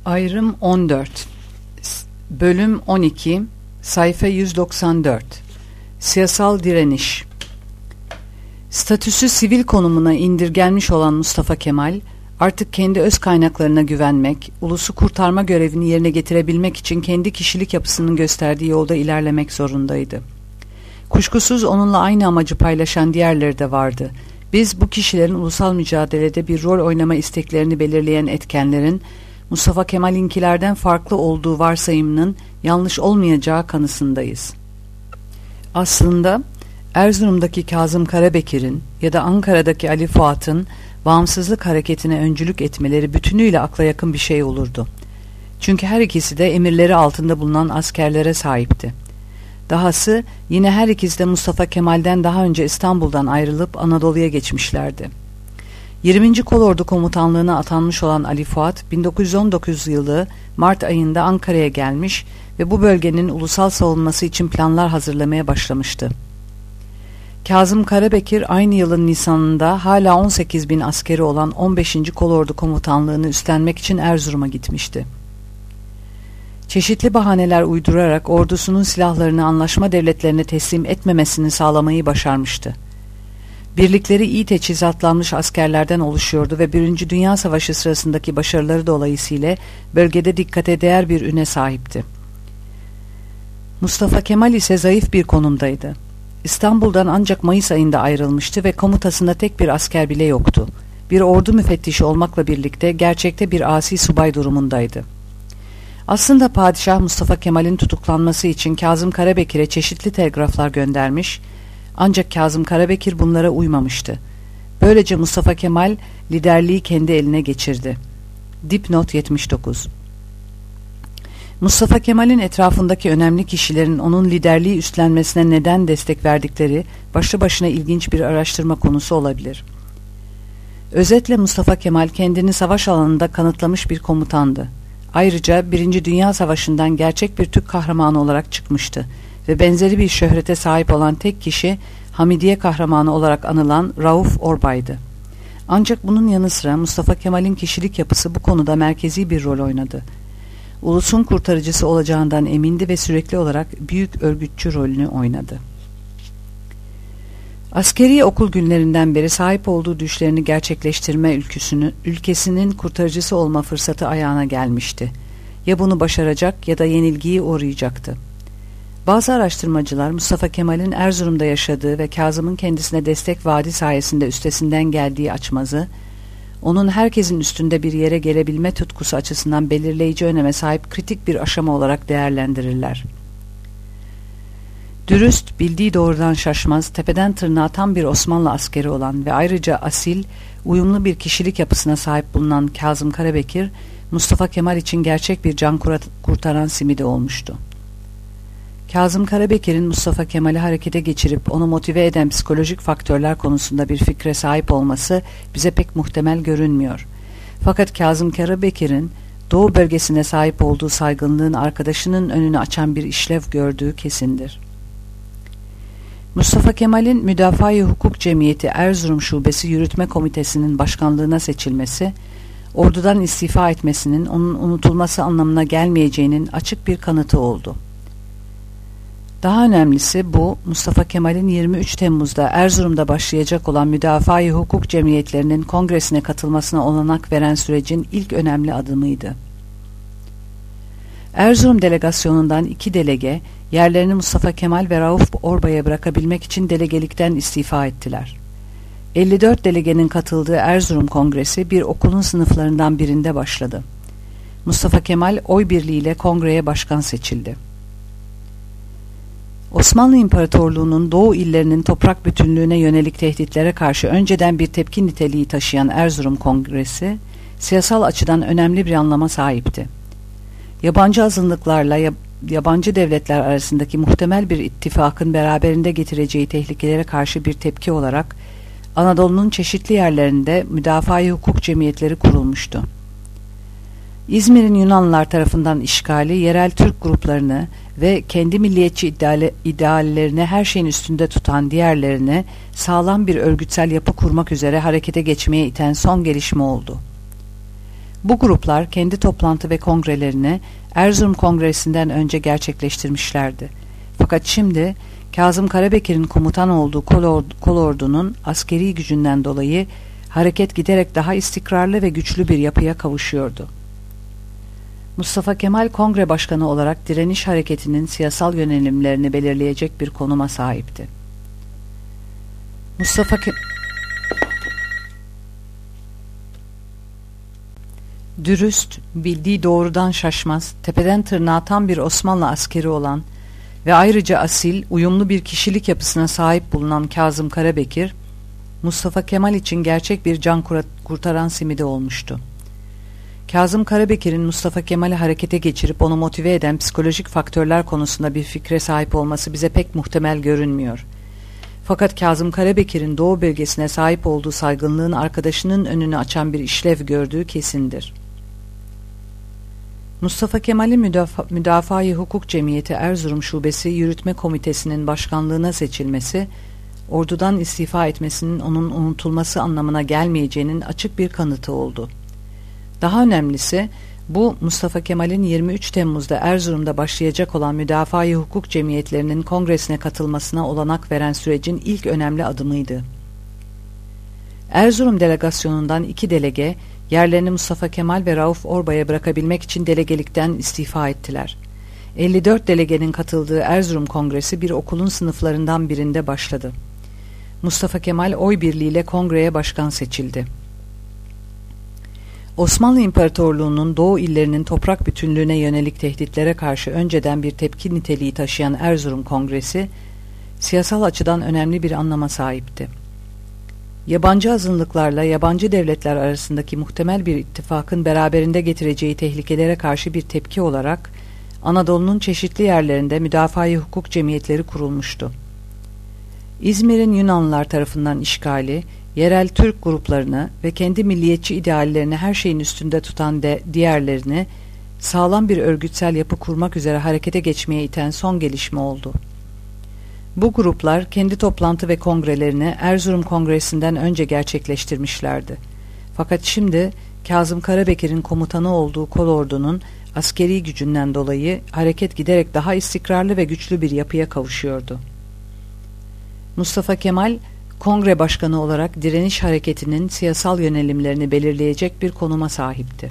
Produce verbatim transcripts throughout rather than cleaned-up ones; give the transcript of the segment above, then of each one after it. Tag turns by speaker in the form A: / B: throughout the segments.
A: Ayrım on dört Bölüm on iki Sayfa yüz doksan dört Siyasal direniş. Statüsü sivil konumuna indirgenmiş olan Mustafa Kemal, artık kendi öz kaynaklarına güvenmek, ulusu kurtarma görevini yerine getirebilmek için kendi kişilik yapısının gösterdiği yolda ilerlemek zorundaydı. Kuşkusuz onunla aynı amacı paylaşan diğerleri de vardı. Biz bu kişilerin ulusal mücadelede bir rol oynama isteklerini belirleyen etkenlerin, Mustafa Kemal'inkilerden farklı olduğu varsayımının yanlış olmayacağı kanısındayız. Aslında Erzurum'daki Kazım Karabekir'in ya da Ankara'daki Ali Fuat'ın bağımsızlık hareketine öncülük etmeleri bütünüyle akla yakın bir şey olurdu. Çünkü her ikisi de emirleri altında bulunan askerlere sahipti. Dahası yine her ikisi de Mustafa Kemal'den daha önce İstanbul'dan ayrılıp Anadolu'ya geçmişlerdi. yirminci Kolordu Komutanlığı'na atanmış olan Ali Fuat, bin dokuz yüz on dokuz yılı Mart ayında Ankara'ya gelmiş ve bu bölgenin ulusal savunması için planlar hazırlamaya başlamıştı. Kazım Karabekir aynı yılın Nisan'ında hala on sekiz bin askeri olan on beşinci Kolordu Komutanlığı'nı üstlenmek için Erzurum'a gitmişti. Çeşitli bahaneler uydurarak ordusunun silahlarını anlaşma devletlerine teslim etmemesini sağlamayı başarmıştı. Birlikleri iyi teçhizatlanmış askerlerden oluşuyordu ve Birinci Dünya Savaşı sırasındaki başarıları dolayısıyla bölgede dikkate değer bir üne sahipti. Mustafa Kemal ise zayıf bir konumdaydı. İstanbul'dan ancak Mayıs ayında ayrılmıştı ve komutasında tek bir asker bile yoktu. Bir ordu müfettişi olmakla birlikte gerçekte bir asi subay durumundaydı. Aslında padişah Mustafa Kemal'in tutuklanması için Kazım Karabekir'e çeşitli telgraflar göndermiş, ancak Kazım Karabekir bunlara uymamıştı. Böylece Mustafa Kemal liderliği kendi eline geçirdi. Dipnot yetmiş dokuz. Mustafa Kemal'in etrafındaki önemli kişilerin onun liderliği üstlenmesine neden destek verdikleri başlı başına ilginç bir araştırma konusu olabilir. Özetle Mustafa Kemal kendini savaş alanında kanıtlamış bir komutandı. Ayrıca Birinci Dünya Savaşı'ndan gerçek bir Türk kahramanı olarak çıkmıştı ve benzeri bir şöhrete sahip olan tek kişi Hamidiye kahramanı olarak anılan Rauf Orbay'dı. Ancak bunun yanı sıra Mustafa Kemal'in kişilik yapısı bu konuda merkezi bir rol oynadı. Ulusun kurtarıcısı olacağından emindi ve sürekli olarak büyük örgütçü rolünü oynadı. Askeri okul günlerinden beri sahip olduğu düşlerini gerçekleştirme ülküsünü, ülkesinin kurtarıcısı olma fırsatı ayağına gelmişti. Ya bunu başaracak ya da yenilgiye uğrayacaktı. Bazı araştırmacılar Mustafa Kemal'in Erzurum'da yaşadığı ve Kazım'ın kendisine destek vaadi sayesinde üstesinden geldiği açmazı, onun herkesin üstünde bir yere gelebilme tutkusu açısından belirleyici öneme sahip kritik bir aşama olarak değerlendirirler. Dürüst, bildiği doğrudan şaşmaz, tepeden tırnağa tam bir Osmanlı askeri olan ve ayrıca asil, uyumlu bir kişilik yapısına sahip bulunan Kazım Karabekir, Mustafa Kemal için gerçek bir can kurtaran simidi olmuştu. Kazım Karabekir'in Mustafa Kemal'i harekete geçirip onu motive eden psikolojik faktörler konusunda bir fikre sahip olması bize pek muhtemel görünmüyor. Fakat Kazım Karabekir'in Doğu bölgesine sahip olduğu saygınlığın arkadaşının önünü açan bir işlev gördüğü kesindir. Mustafa Kemal'in Müdafaa-i Hukuk Cemiyeti Erzurum Şubesi Yürütme Komitesi'nin başkanlığına seçilmesi, ordudan istifa etmesinin onun unutulması anlamına gelmeyeceğinin açık bir kanıtı oldu. Daha önemlisi bu, Mustafa Kemal'in yirmi üç Temmuz'da Erzurum'da başlayacak olan Müdafaa-i Hukuk Cemiyetlerinin kongresine katılmasına olanak veren sürecin ilk önemli adımıydı. Erzurum delegasyonundan iki delege, yerlerini Mustafa Kemal ve Rauf Orbay'a bırakabilmek için delegelikten istifa ettiler. elli dört delegenin katıldığı Erzurum Kongresi bir okulun sınıflarından birinde başladı. Mustafa Kemal oy birliğiyle kongreye başkan seçildi. Osmanlı İmparatorluğu'nun Doğu illerinin toprak bütünlüğüne yönelik tehditlere karşı önceden bir tepki niteliği taşıyan Erzurum Kongresi, siyasal açıdan önemli bir anlama sahipti. Yabancı azınlıklarla yab yabancı devletler arasındaki muhtemel bir ittifakın beraberinde getireceği tehlikelere karşı bir tepki olarak Anadolu'nun çeşitli yerlerinde müdafaa-i hukuk cemiyetleri kurulmuştu. İzmir'in Yunanlılar tarafından işgali, yerel Türk gruplarını ve kendi milliyetçi ideale, ideallerini her şeyin üstünde tutan diğerlerini sağlam bir örgütsel yapı kurmak üzere harekete geçmeye iten son gelişme oldu. Bu gruplar kendi toplantı ve kongrelerini Erzurum Kongresi'nden önce gerçekleştirmişlerdi. Fakat şimdi Kazım Karabekir'in komutan olduğu kolordunun askeri gücünden dolayı hareket giderek daha istikrarlı ve güçlü bir yapıya kavuşuyordu. Mustafa Kemal Kongre Başkanı olarak direniş hareketinin siyasal yönelimlerini belirleyecek bir konuma sahipti. Mustafa Kemal dürüst, bildiği doğrudan şaşmaz, tepeden tırnağa tam bir Osmanlı askeri olan ve ayrıca asil, uyumlu bir kişilik yapısına sahip bulunan Kazım Karabekir, Mustafa Kemal için gerçek bir can kurtaran simidi olmuştu. Kazım Karabekir'in Mustafa Kemal'i harekete geçirip onu motive eden psikolojik faktörler konusunda bir fikre sahip olması bize pek muhtemel görünmüyor. Fakat Kazım Karabekir'in Doğu bölgesine sahip olduğu saygınlığın arkadaşının önünü açan bir işlev gördüğü kesindir. Mustafa Kemal'in Müdafa Müdafaa-i Hukuk Cemiyeti Erzurum Şubesi Yürütme Komitesi'nin başkanlığına seçilmesi, ordudan istifa etmesinin onun unutulması anlamına gelmeyeceğinin açık bir kanıtı oldu. Daha önemlisi, bu Mustafa Kemal'in yirmi üç Temmuz'da Erzurum'da başlayacak olan Müdafaa-i Hukuk Cemiyetlerinin kongresine katılmasına olanak veren sürecin ilk önemli adımıydı. Erzurum delegasyonundan iki delege, yerlerini Mustafa Kemal ve Rauf Orbay'a bırakabilmek için delegelikten istifa ettiler. elli dört delegenin katıldığı Erzurum Kongresi bir okulun sınıflarından birinde başladı. Mustafa Kemal oy birliğiyle kongreye başkan seçildi. Osmanlı İmparatorluğu'nun Doğu illerinin toprak bütünlüğüne yönelik tehditlere karşı önceden bir tepki niteliği taşıyan Erzurum Kongresi, siyasal açıdan önemli bir anlama sahipti. Yabancı azınlıklarla yabancı devletler arasındaki muhtemel bir ittifakın beraberinde getireceği tehlikelere karşı bir tepki olarak Anadolu'nun çeşitli yerlerinde müdafaa-i hukuk cemiyetleri kurulmuştu. İzmir'in Yunanlılar tarafından işgali, yerel Türk gruplarını ve kendi milliyetçi ideallerini her şeyin üstünde tutan de diğerlerini sağlam bir örgütsel yapı kurmak üzere harekete geçmeye iten son gelişme oldu. Bu gruplar kendi toplantı ve kongrelerini Erzurum Kongresi'nden önce gerçekleştirmişlerdi. Fakat şimdi Kazım Karabekir'in komutanı olduğu kolordunun askeri gücünden dolayı hareket giderek daha istikrarlı ve güçlü bir yapıya kavuşuyordu. Mustafa Kemal, Kongre Başkanı olarak direniş hareketinin siyasal yönelimlerini belirleyecek bir konuma sahipti.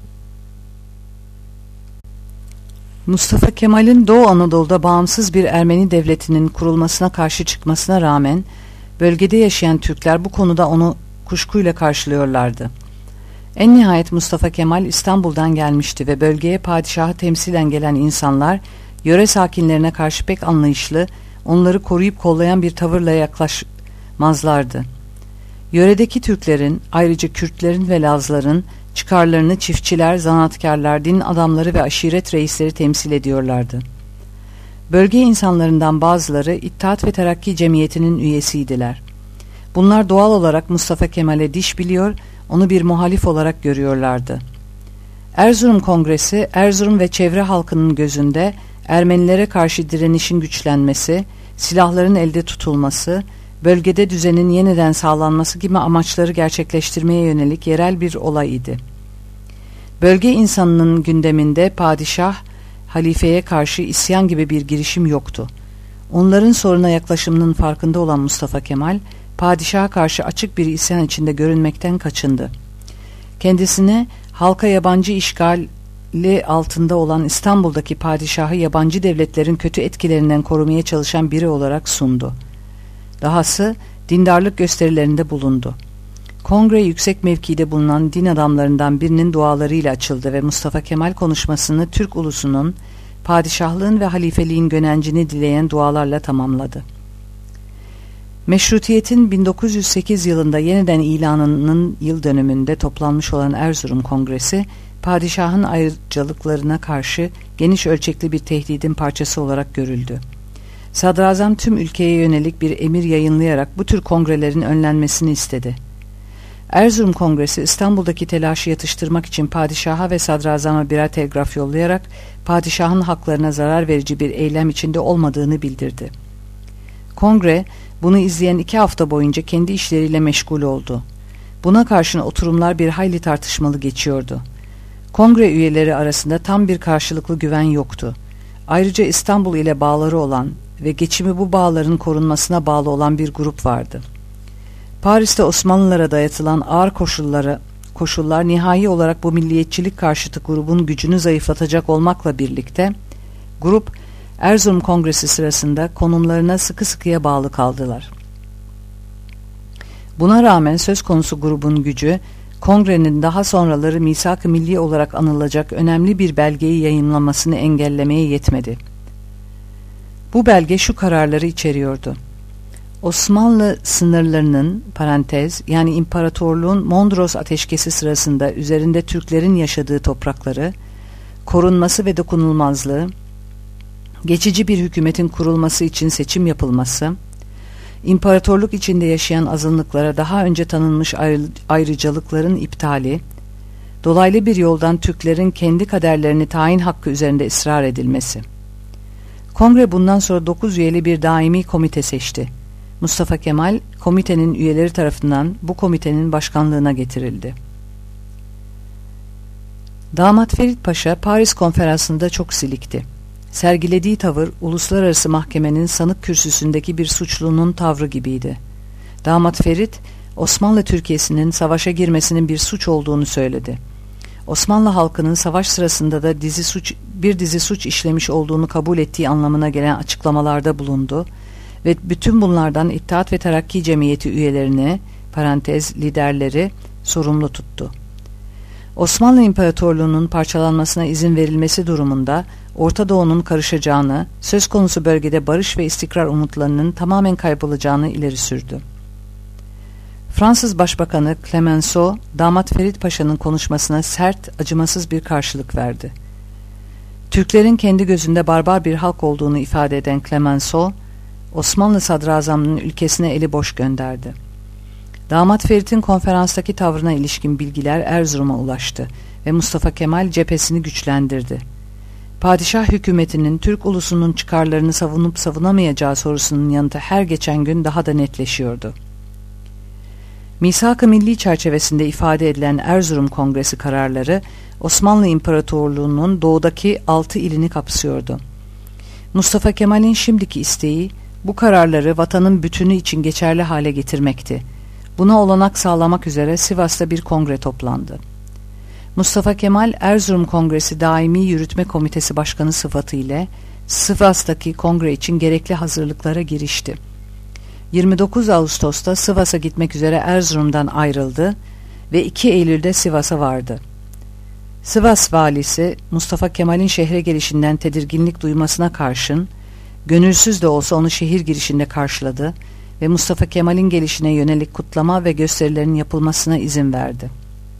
A: Mustafa Kemal'in Doğu Anadolu'da bağımsız bir Ermeni devletinin kurulmasına karşı çıkmasına rağmen bölgede yaşayan Türkler bu konuda onu kuşkuyla karşılıyorlardı. En nihayet Mustafa Kemal İstanbul'dan gelmişti ve bölgeye padişahı temsilen gelen insanlar yöre sakinlerine karşı pek anlayışlı, onları koruyup kollayan bir tavırla yaklaşmazlardı. Yöredeki Türklerin, ayrıca Kürtlerin ve Lazların çıkarlarını çiftçiler, zanaatkarlar, din adamları ve aşiret reisleri temsil ediyorlardı. Bölge insanlarından bazıları İttihat ve Terakki Cemiyeti'nin üyesiydiler. Bunlar doğal olarak Mustafa Kemal'e diş biliyor, onu bir muhalif olarak görüyorlardı. Erzurum Kongresi, Erzurum ve çevre halkının gözünde Ermenilere karşı direnişin güçlenmesi, silahların elde tutulması, bölgede düzenin yeniden sağlanması gibi amaçları gerçekleştirmeye yönelik yerel bir olay idi. Bölge insanının gündeminde padişah, halifeye karşı isyan gibi bir girişim yoktu. Onların soruna yaklaşımının farkında olan Mustafa Kemal, padişaha karşı açık bir isyan içinde görünmekten kaçındı. Kendisini halka yabancı işgali altında olan İstanbul'daki padişahı yabancı devletlerin kötü etkilerinden korumaya çalışan biri olarak sundu. Dahası dindarlık gösterilerinde bulundu. Kongre yüksek mevkide bulunan din adamlarından birinin dualarıyla açıldı ve Mustafa Kemal konuşmasını Türk ulusunun, padişahlığın ve halifeliğin gönencini dileyen dualarla tamamladı. Meşrutiyetin bin dokuz yüz sekiz yılında yeniden ilanının yıl dönümünde toplanmış olan Erzurum Kongresi, padişahın ayrıcalıklarına karşı geniş ölçekli bir tehdidin parçası olarak görüldü. Sadrazam tüm ülkeye yönelik bir emir yayınlayarak bu tür kongrelerin önlenmesini istedi. Erzurum Kongresi İstanbul'daki telaşı yatıştırmak için padişaha ve sadrazama birer telgraf yollayarak padişahın haklarına zarar verici bir eylem içinde olmadığını bildirdi. Kongre bunu izleyen iki hafta boyunca kendi işleriyle meşgul oldu. Buna karşın oturumlar bir hayli tartışmalı geçiyordu. Kongre üyeleri arasında tam bir karşılıklı güven yoktu. Ayrıca İstanbul ile bağları olan ve geçimi bu bağların korunmasına bağlı olan bir grup vardı. Paris'te Osmanlılara dayatılan ağır koşulları, koşullar nihai olarak bu milliyetçilik karşıtı grubun gücünü zayıflatacak olmakla birlikte, grup Erzurum Kongresi sırasında konumlarına sıkı sıkıya bağlı kaldılar. Buna rağmen söz konusu grubun gücü, Kongrenin daha sonraları misak-ı milli olarak anılacak önemli bir belgeyi yayımlamasını engellemeye yetmedi. Bu belge şu kararları içeriyordu. Osmanlı sınırlarının parantez yani imparatorluğun Mondros ateşkesi sırasında üzerinde Türklerin yaşadığı toprakları korunması ve dokunulmazlığı, geçici bir hükümetin kurulması için seçim yapılması, İmparatorluk içinde yaşayan azınlıklara daha önce tanınmış ayrı, ayrıcalıkların iptali, dolaylı bir yoldan Türklerin kendi kaderlerini tayin hakkı üzerinde ısrar edilmesi. Kongre bundan sonra dokuz üyeli bir daimi komite seçti. Mustafa Kemal, komitenin üyeleri tarafından bu komitenin başkanlığına getirildi. Damat Ferit Paşa, Paris Konferansı'nda çok silikti. Sergilediği tavır, uluslararası mahkemenin sanık kürsüsündeki bir suçlunun tavrı gibiydi. Damat Ferit, Osmanlı Türkiye'sinin savaşa girmesinin bir suç olduğunu söyledi. Osmanlı halkının savaş sırasında da dizi suç, bir dizi suç işlemiş olduğunu kabul ettiği anlamına gelen açıklamalarda bulundu ve bütün bunlardan İttihat ve Terakki Cemiyeti üyelerini, parantez liderleri, sorumlu tuttu. Osmanlı İmparatorluğu'nun parçalanmasına izin verilmesi durumunda Orta Doğu'nun karışacağını, söz konusu bölgede barış ve istikrar umutlarının tamamen kaybolacağını ileri sürdü. Fransız Başbakanı Clemenceau, Damat Ferit Paşa'nın konuşmasına sert, acımasız bir karşılık verdi. Türklerin kendi gözünde barbar bir halk olduğunu ifade eden Clemenceau, Osmanlı Sadrazamı'nın ülkesine eli boş gönderdi. Damat Ferit'in konferanstaki tavrına ilişkin bilgiler Erzurum'a ulaştı ve Mustafa Kemal cephesini güçlendirdi. Padişah hükümetinin Türk ulusunun çıkarlarını savunup savunamayacağı sorusunun yanıtı her geçen gün daha da netleşiyordu. Misak-ı Milli çerçevesinde ifade edilen Erzurum Kongresi kararları Osmanlı İmparatorluğu'nun doğudaki altı ilini kapsıyordu. Mustafa Kemal'in şimdiki isteği bu kararları vatanın bütünü için geçerli hale getirmekti. Buna olanak sağlamak üzere Sivas'ta bir kongre toplandı. Mustafa Kemal Erzurum Kongresi Daimi Yürütme Komitesi Başkanı sıfatıyla Sivas'taki kongre için gerekli hazırlıklara girişti. yirmi dokuz Ağustos'ta Sivas'a gitmek üzere Erzurum'dan ayrıldı ve iki Eylül'de Sivas'a vardı. Sivas valisi Mustafa Kemal'in şehre gelişinden tedirginlik duymasına karşın gönülsüz de olsa onu şehir girişinde karşıladı ve Mustafa Kemal'in gelişine yönelik kutlama ve gösterilerin yapılmasına izin verdi.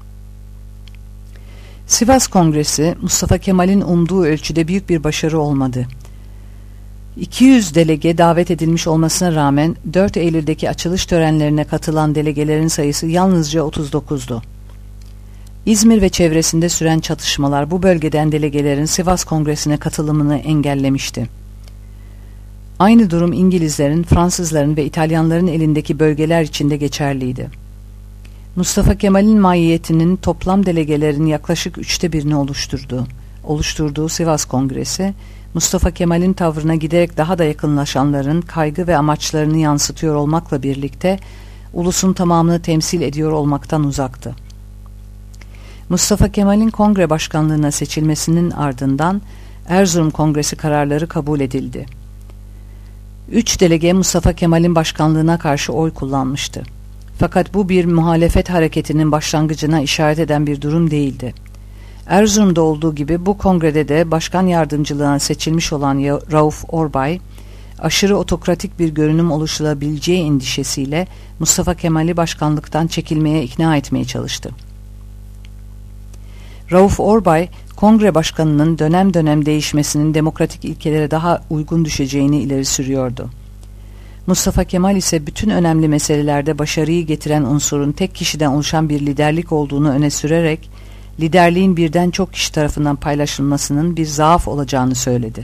A: Sivas Kongresi Mustafa Kemal'in umduğu ölçüde büyük bir başarı olmadı. iki yüz delege davet edilmiş olmasına rağmen dört Eylül'deki açılış törenlerine katılan delegelerin sayısı yalnızca otuz dokuzdu. İzmir ve çevresinde süren çatışmalar bu bölgeden delegelerin Sivas Kongresi'ne katılımını engellemişti. Aynı durum İngilizlerin, Fransızların ve İtalyanların elindeki bölgeler için de geçerliydi. Mustafa Kemal'in mahiyetinin toplam delegelerin yaklaşık üçte birini oluşturduğu, oluşturduğu Sivas Kongresi, Mustafa Kemal'in tavrına giderek daha da yakınlaşanların kaygı ve amaçlarını yansıtıyor olmakla birlikte ulusun tamamını temsil ediyor olmaktan uzaktı. Mustafa Kemal'in kongre başkanlığına seçilmesinin ardından Erzurum Kongresi kararları kabul edildi. Üç delege Mustafa Kemal'in başkanlığına karşı oy kullanmıştı. Fakat bu bir muhalefet hareketinin başlangıcına işaret eden bir durum değildi. Erzurum'da olduğu gibi bu kongrede de başkan yardımcılığına seçilmiş olan Rauf Orbay, aşırı otokratik bir görünüm oluşturabileceği endişesiyle Mustafa Kemal'i başkanlıktan çekilmeye ikna etmeye çalıştı. Rauf Orbay, kongre başkanının dönem dönem değişmesinin demokratik ilkelere daha uygun düşeceğini ileri sürüyordu. Mustafa Kemal ise bütün önemli meselelerde başarıyı getiren unsurun tek kişiden oluşan bir liderlik olduğunu öne sürerek, liderliğin birden çok kişi tarafından paylaşılmasının bir zaaf olacağını söyledi.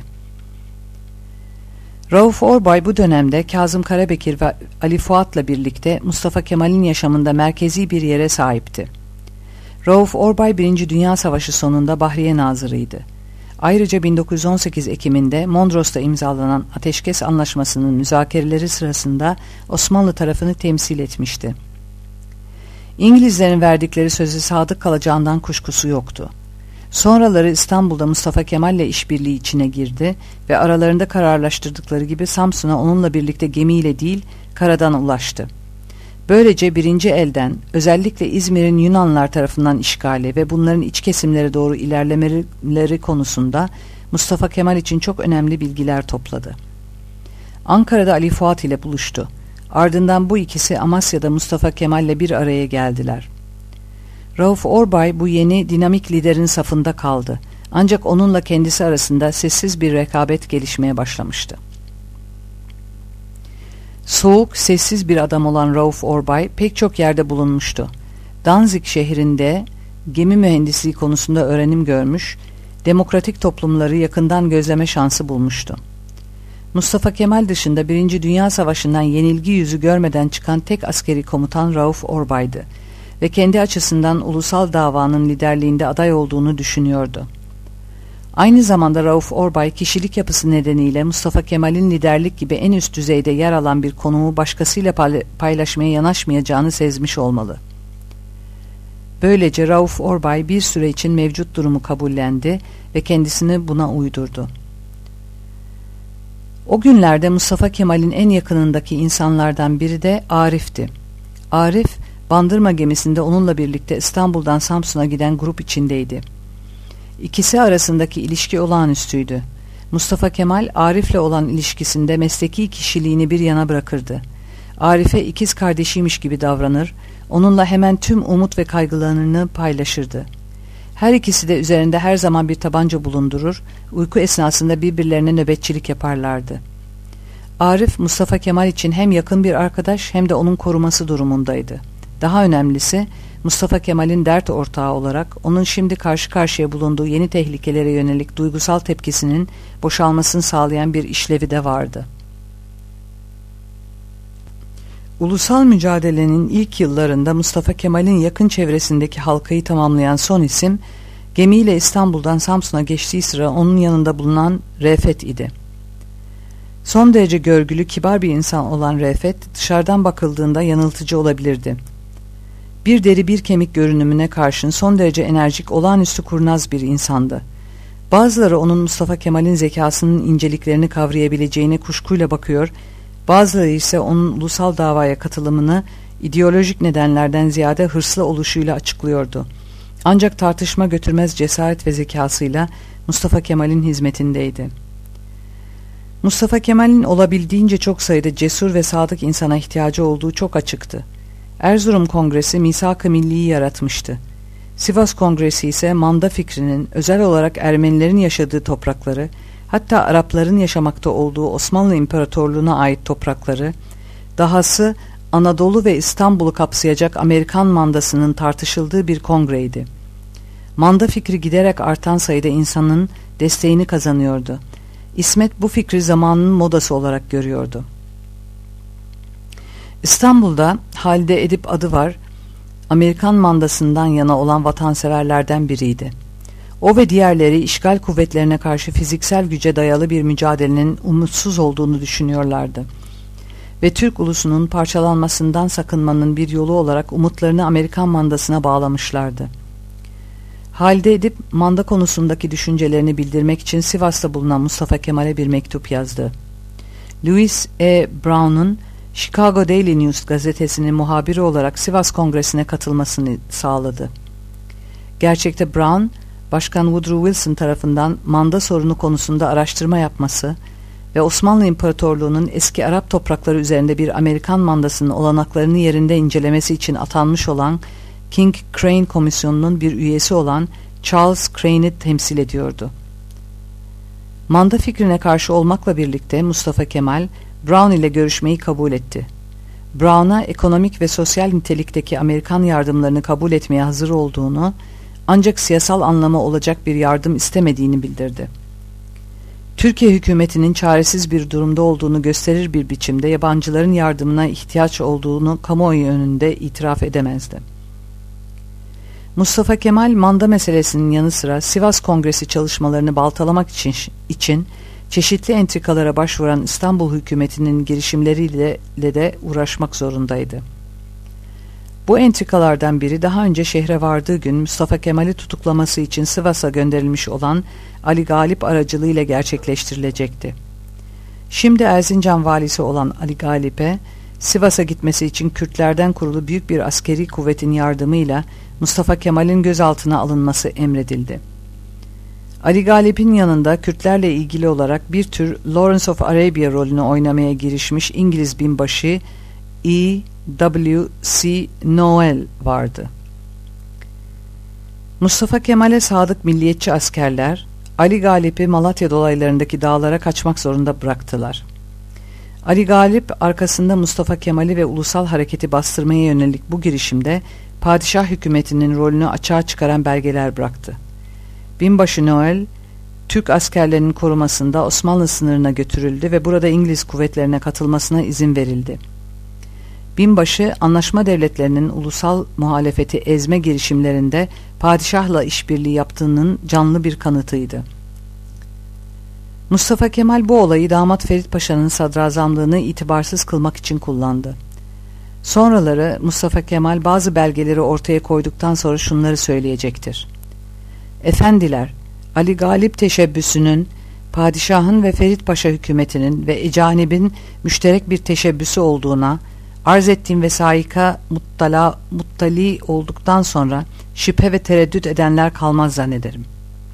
A: Rauf Orbay bu dönemde Kazım Karabekir ve Ali Fuat'la birlikte Mustafa Kemal'in yaşamında merkezi bir yere sahipti. Rauf Orbay Birinci Dünya Savaşı sonunda Bahriye Nazırıydı. Ayrıca bin dokuz yüz on sekiz Ekim'inde Mondros'ta imzalanan Ateşkes Anlaşması'nın müzakereleri sırasında Osmanlı tarafını temsil etmişti. İngilizlerin verdikleri söze sadık kalacağından kuşkusu yoktu. Sonraları İstanbul'da Mustafa Kemal'le işbirliği içine girdi ve aralarında kararlaştırdıkları gibi Samsun'a onunla birlikte gemiyle değil, karadan ulaştı. Böylece birinci elden özellikle İzmir'in Yunanlılar tarafından işgali ve bunların iç kesimlere doğru ilerlemeleri konusunda Mustafa Kemal için çok önemli bilgiler topladı. Ankara'da Ali Fuat ile buluştu. Ardından bu ikisi Amasya'da Mustafa Kemal'le bir araya geldiler. Rauf Orbay bu yeni dinamik liderin safında kaldı. Ancak onunla kendisi arasında sessiz bir rekabet gelişmeye başlamıştı. Soğuk, sessiz bir adam olan Rauf Orbay pek çok yerde bulunmuştu. Danzig şehrinde gemi mühendisliği konusunda öğrenim görmüş, demokratik toplumları yakından gözleme şansı bulmuştu. Mustafa Kemal dışında Birinci Dünya Savaşı'ndan yenilgi yüzü görmeden çıkan tek askeri komutan Rauf Orbay'dı ve kendi açısından ulusal davanın liderliğinde aday olduğunu düşünüyordu. Aynı zamanda Rauf Orbay kişilik yapısı nedeniyle Mustafa Kemal'in liderlik gibi en üst düzeyde yer alan bir konumu başkasıyla paylaşmaya yanaşmayacağını sezmiş olmalı. Böylece Rauf Orbay bir süre için mevcut durumu kabullendi ve kendisini buna uydurdu. O günlerde Mustafa Kemal'in en yakınındaki insanlardan biri de Arif'ti. Arif, Bandırma gemisinde onunla birlikte İstanbul'dan Samsun'a giden grup içindeydi. İkisi arasındaki ilişki olağanüstüydü. Mustafa Kemal, Arif'le olan ilişkisinde mesleki kişiliğini bir yana bırakırdı. Arif'e ikiz kardeşiymiş gibi davranır, onunla hemen tüm umut ve kaygılarını paylaşırdı. Her ikisi de üzerinde her zaman bir tabanca bulundurur, uyku esnasında birbirlerine nöbetçilik yaparlardı. Arif, Mustafa Kemal için hem yakın bir arkadaş hem de onun koruması durumundaydı. Daha önemlisi, Mustafa Kemal'in dert ortağı olarak onun şimdi karşı karşıya bulunduğu yeni tehlikelere yönelik duygusal tepkisinin boşalmasını sağlayan bir işlevi de vardı. Ulusal mücadelenin ilk yıllarında Mustafa Kemal'in yakın çevresindeki halkayı tamamlayan son isim, gemiyle İstanbul'dan Samsun'a geçtiği sıra onun yanında bulunan Refet idi. Son derece görgülü, kibar bir insan olan Refet, dışarıdan bakıldığında yanıltıcı olabilirdi. Bir deri bir kemik görünümüne karşın son derece enerjik, olağanüstü kurnaz bir insandı. Bazıları onun Mustafa Kemal'in zekasının inceliklerini kavrayabileceğine kuşkuyla bakıyor, bazıları ise onun ulusal davaya katılımını ideolojik nedenlerden ziyade hırslı oluşuyla açıklıyordu. Ancak tartışma götürmez cesaret ve zekasıyla Mustafa Kemal'in hizmetindeydi. Mustafa Kemal'in olabildiğince çok sayıda cesur ve sadık insana ihtiyacı olduğu çok açıktı. Erzurum Kongresi Misak-ı Milli'yi yaratmıştı. Sivas Kongresi ise manda fikrinin özel olarak Ermenilerin yaşadığı toprakları, hatta Arapların yaşamakta olduğu Osmanlı İmparatorluğu'na ait toprakları, dahası Anadolu ve İstanbul'u kapsayacak Amerikan mandasının tartışıldığı bir kongreydi. Manda fikri giderek artan sayıda insanın desteğini kazanıyordu. İsmet bu fikri zamanın modası olarak görüyordu. İstanbul'da Halide Edip adı var, Amerikan mandasından yana olan vatanseverlerden biriydi. O ve diğerleri işgal kuvvetlerine karşı fiziksel güce dayalı bir mücadelenin umutsuz olduğunu düşünüyorlardı. Ve Türk ulusunun parçalanmasından sakınmanın bir yolu olarak umutlarını Amerikan mandasına bağlamışlardı. Halide Edip manda konusundaki düşüncelerini bildirmek için Sivas'ta bulunan Mustafa Kemal'e bir mektup yazdı. Louis E. Brown'un Chicago Daily News gazetesinin muhabiri olarak Sivas Kongresi'ne katılmasını sağladı. Gerçekte Brown, Başkan Woodrow Wilson tarafından manda sorunu konusunda araştırma yapması ve Osmanlı İmparatorluğu'nun eski Arap toprakları üzerinde bir Amerikan mandasının olanaklarını yerinde incelemesi için atanmış olan King Crane Komisyonu'nun bir üyesi olan Charles Crane'i temsil ediyordu. Manda fikrine karşı olmakla birlikte Mustafa Kemal, Brown ile görüşmeyi kabul etti. Brown'a ekonomik ve sosyal nitelikteki Amerikan yardımlarını kabul etmeye hazır olduğunu, ancak siyasal anlamı olacak bir yardım istemediğini bildirdi. Türkiye hükümetinin çaresiz bir durumda olduğunu gösterir bir biçimde yabancıların yardımına ihtiyaç olduğunu kamuoyu önünde itiraf edemezdi. Mustafa Kemal manda meselesinin yanı sıra Sivas Kongresi çalışmalarını baltalamak için, için çeşitli entrikalara başvuran İstanbul hükümetinin girişimleriyle de uğraşmak zorundaydı. Bu entrikalardan biri daha önce şehre vardığı gün Mustafa Kemal'i tutuklaması için Sivas'a gönderilmiş olan Ali Galip aracılığıyla gerçekleştirilecekti. Şimdi Erzincan valisi olan Ali Galip'e Sivas'a gitmesi için Kürtlerden kurulu büyük bir askeri kuvvetin yardımıyla Mustafa Kemal'in gözaltına alınması emredildi. Ali Galip'in yanında Kürtlerle ilgili olarak bir tür Lawrence of Arabia rolünü oynamaya girişmiş İngiliz binbaşı E W C Noel vardı. Mustafa Kemal'e sadık milliyetçi askerler Ali Galip'i Malatya dolaylarındaki dağlara kaçmak zorunda bıraktılar. Ali Galip arkasında Mustafa Kemal'i ve ulusal hareketi bastırmaya yönelik bu girişimde padişah hükümetinin rolünü açığa çıkaran belgeler bıraktı. Binbaşı Noel, Türk askerlerinin korumasında Osmanlı sınırına götürüldü ve burada İngiliz kuvvetlerine katılmasına izin verildi. Binbaşı, anlaşma devletlerinin ulusal muhalefeti ezme girişimlerinde padişahla işbirliği yaptığının canlı bir kanıtıydı. Mustafa Kemal bu olayı damat Ferit Paşa'nın sadrazamlığını itibarsız kılmak için kullandı. Sonraları Mustafa Kemal bazı belgeleri ortaya koyduktan sonra şunları söyleyecektir. Efendiler, Ali Galip teşebbüsünün, padişahın ve Ferit Paşa hükümetinin ve ecanibin müşterek bir teşebbüsü olduğuna, arz ettiğim vesayika muttala, muttali olduktan sonra şüphe ve tereddüt edenler kalmaz zannederim.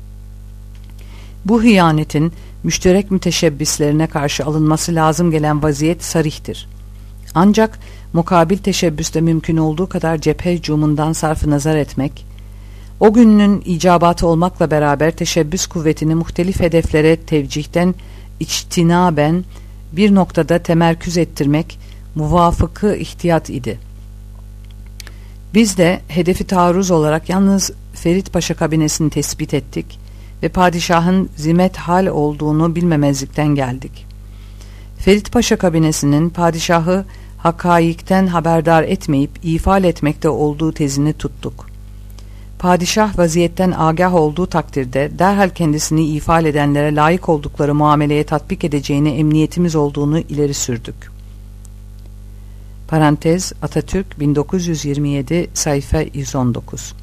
A: Bu hıyanetin müşterek müteşebbislerine karşı alınması lazım gelen vaziyet sarihtir. Ancak mukabil teşebbüste mümkün olduğu kadar cephe hücumundan sarf nazar etmek, o günün icabatı olmakla beraber teşebbüs kuvvetini muhtelif hedeflere tevcihten içtinaben bir noktada temerküz ettirmek muvafıkı ihtiyat idi. Biz de hedefi taarruz olarak yalnız Ferit Paşa kabinesini tespit ettik ve padişahın zimet hal olduğunu bilmemezlikten geldik. Ferit Paşa kabinesinin padişahı hakaikten haberdar etmeyip ifade etmekte olduğu tezini tuttuk. Padişah vaziyetten agah olduğu takdirde derhal kendisini ifade edenlere layık oldukları muameleye tatbik edeceğine emniyetimiz olduğunu ileri sürdük. Parantez Atatürk bin dokuz yüz yirmi yedi sayfa yüz on dokuz.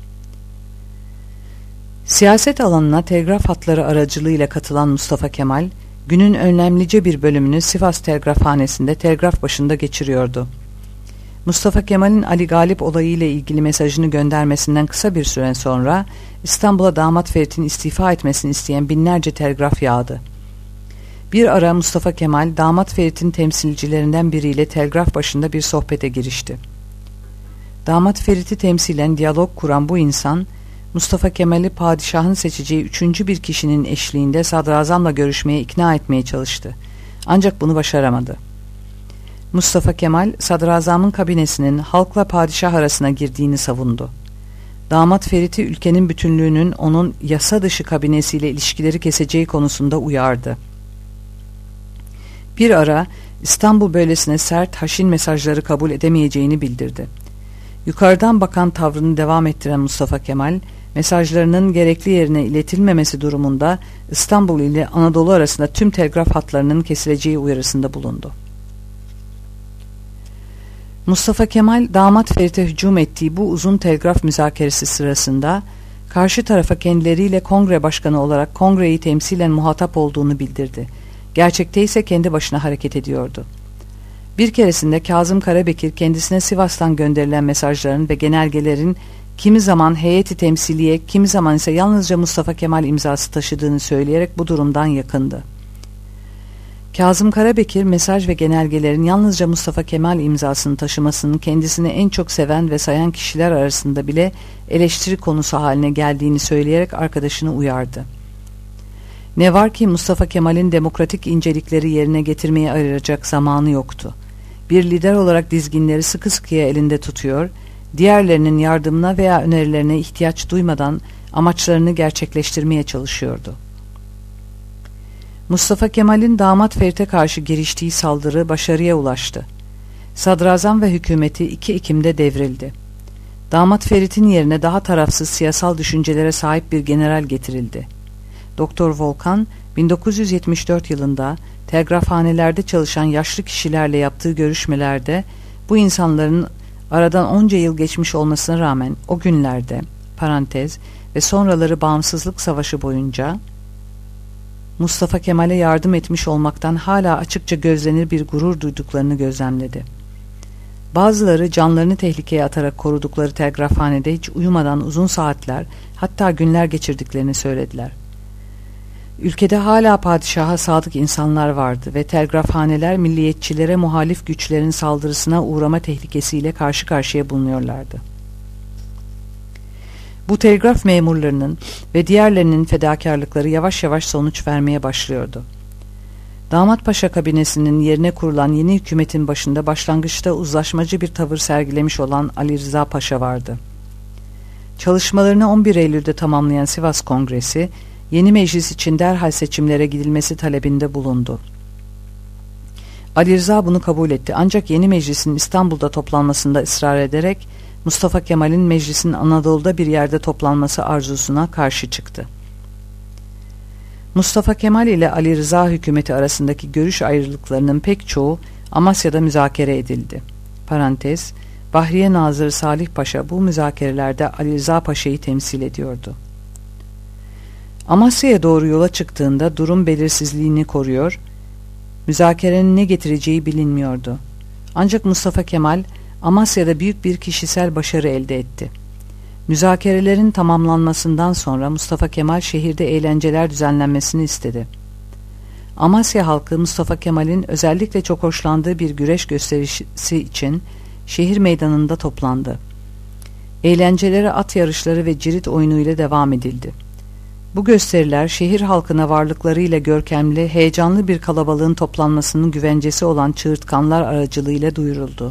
A: Siyaset alanına telgraf hatları aracılığıyla katılan Mustafa Kemal, günün önemlice bir bölümünü Sivas Telgrafhanesi'nde telgraf başında geçiriyordu. Mustafa Kemal'in Ali Galip olayı ile ilgili mesajını göndermesinden kısa bir süre sonra İstanbul'a damat Ferit'in istifa etmesini isteyen binlerce telgraf yağdı. Bir ara Mustafa Kemal, damat Ferit'in temsilcilerinden biriyle telgraf başında bir sohbete girişti. Damat Ferit'i temsilen diyalog kuran bu insan, Mustafa Kemal'i padişahın seçeceği üçüncü bir kişinin eşliğinde sadrazamla görüşmeye ikna etmeye çalıştı. Ancak bunu başaramadı. Mustafa Kemal, sadrazamın kabinesinin halkla padişah arasına girdiğini savundu. Damat Ferit'i ülkenin bütünlüğünün onun yasa dışı kabinesiyle ilişkileri keseceği konusunda uyardı. Bir ara İstanbul böylesine sert haşin mesajları kabul edemeyeceğini bildirdi. Yukarıdan bakan tavrını devam ettiren Mustafa Kemal, mesajlarının gerekli yerine iletilmemesi durumunda İstanbul ile Anadolu arasında tüm telgraf hatlarının kesileceği uyarısında bulundu. Mustafa Kemal, damat Ferit'e hücum ettiği bu uzun telgraf müzakeresi sırasında karşı tarafa kendileriyle kongre başkanı olarak kongreyi temsilen muhatap olduğunu bildirdi. Gerçekte ise kendi başına hareket ediyordu. Bir keresinde Kazım Karabekir kendisine Sivas'tan gönderilen mesajların ve genelgelerin kimi zaman heyeti temsiliye, kimi zaman ise yalnızca Mustafa Kemal imzası taşıdığını söyleyerek bu durumdan yakındı. Kazım Karabekir, mesaj ve genelgelerin yalnızca Mustafa Kemal imzasını taşımasının kendisini en çok seven ve sayan kişiler arasında bile eleştiri konusu haline geldiğini söyleyerek arkadaşını uyardı. Ne var ki Mustafa Kemal'in demokratik incelikleri yerine getirmeye ayıracak zamanı yoktu. Bir lider olarak dizginleri sıkı sıkıya elinde tutuyor, diğerlerinin yardımına veya önerilerine ihtiyaç duymadan amaçlarını gerçekleştirmeye çalışıyordu. Mustafa Kemal'in damat Ferit'e karşı giriştiği saldırı başarıya ulaştı. Sadrazam ve hükümeti iki Ekim'de devrildi. Damat Ferit'in yerine daha tarafsız siyasal düşüncelere sahip bir general getirildi. Doktor Volkan, bin dokuz yüz yetmiş dört yılında telgrafhanelerde çalışan yaşlı kişilerle yaptığı görüşmelerde bu insanların aradan onca yıl geçmiş olmasına rağmen o günlerde parantez ve sonraları Bağımsızlık Savaşı boyunca Mustafa Kemal'e yardım etmiş olmaktan hala açıkça gözlenir bir gurur duyduklarını gözlemledi. Bazıları canlarını tehlikeye atarak korudukları telgrafhanede hiç uyumadan uzun saatler, hatta günler geçirdiklerini söylediler. Ülkede hala padişaha sadık insanlar vardı ve telgrafhaneler milliyetçilere muhalif güçlerin saldırısına uğrama tehlikesiyle karşı karşıya bulunuyorlardı. Bu telgraf memurlarının ve diğerlerinin fedakarlıkları yavaş yavaş sonuç vermeye başlıyordu. Damat Paşa kabinesinin yerine kurulan yeni hükümetin başında başlangıçta uzlaşmacı bir tavır sergilemiş olan Ali Rıza Paşa vardı. Çalışmalarını on bir Eylül'de tamamlayan Sivas Kongresi, yeni meclis için derhal seçimlere gidilmesi talebinde bulundu. Ali Rıza bunu kabul etti, ancak yeni meclisin İstanbul'da toplanmasında ısrar ederek Mustafa Kemal'in meclisin Anadolu'da bir yerde toplanması arzusuna karşı çıktı. Mustafa Kemal ile Ali Rıza hükümeti arasındaki görüş ayrılıklarının pek çoğu Amasya'da müzakere edildi. Parantez, Bahriye Nazırı Salih Paşa bu müzakerelerde Ali Rıza Paşa'yı temsil ediyordu. Amasya'ya doğru yola çıktığında durum belirsizliğini koruyor, müzakerenin ne getireceği bilinmiyordu. Ancak Mustafa Kemal Amasya'da büyük bir kişisel başarı elde etti. Müzakerelerin tamamlanmasından sonra Mustafa Kemal şehirde eğlenceler düzenlenmesini istedi. Amasya halkı Mustafa Kemal'in özellikle çok hoşlandığı bir güreş gösterisi için şehir meydanında toplandı. Eğlencelere at yarışları ve cirit oyunu ile devam edildi. Bu gösteriler şehir halkına varlıklarıyla görkemli, heyecanlı bir kalabalığın toplanmasının güvencesi olan çığırtkanlar aracılığıyla duyuruldu.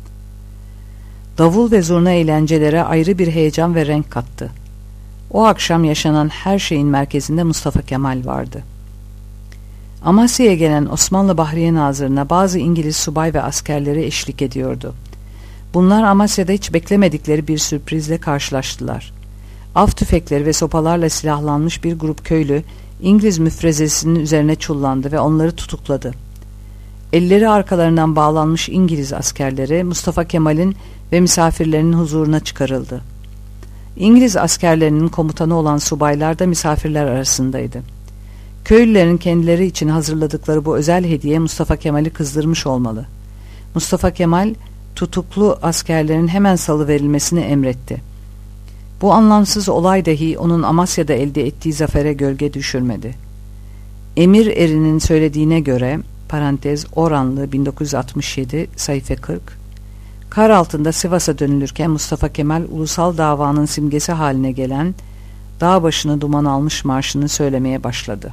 A: Davul ve zurna eğlencelere ayrı bir heyecan ve renk kattı. O akşam yaşanan her şeyin merkezinde Mustafa Kemal vardı. Amasya'ya gelen Osmanlı Bahriye Nazırı'na bazı İngiliz subay ve askerleri eşlik ediyordu. Bunlar Amasya'da hiç beklemedikleri bir sürprizle karşılaştılar. Av tüfekleri ve sopalarla silahlanmış bir grup köylü İngiliz müfrezesinin üzerine çullandı ve onları tutukladı. Elleri arkalarından bağlanmış İngiliz askerleri Mustafa Kemal'in ve misafirlerinin huzuruna çıkarıldı. İngiliz askerlerinin komutanı olan subaylar da misafirler arasındaydı. Köylülerin kendileri için hazırladıkları bu özel hediye Mustafa Kemal'i kızdırmış olmalı. Mustafa Kemal tutuklu askerlerin hemen salıverilmesini emretti. Bu anlamsız olay dahi onun Amasya'da elde ettiği zafere gölge düşürmedi. Emir erinin söylediğine göre parantez Oranlı bin dokuz yüz altmış yedi sayfa kırk, kar altında Sivas'a dönülürken Mustafa Kemal ulusal davanın simgesi haline gelen dağ başına duman almış marşını söylemeye başladı.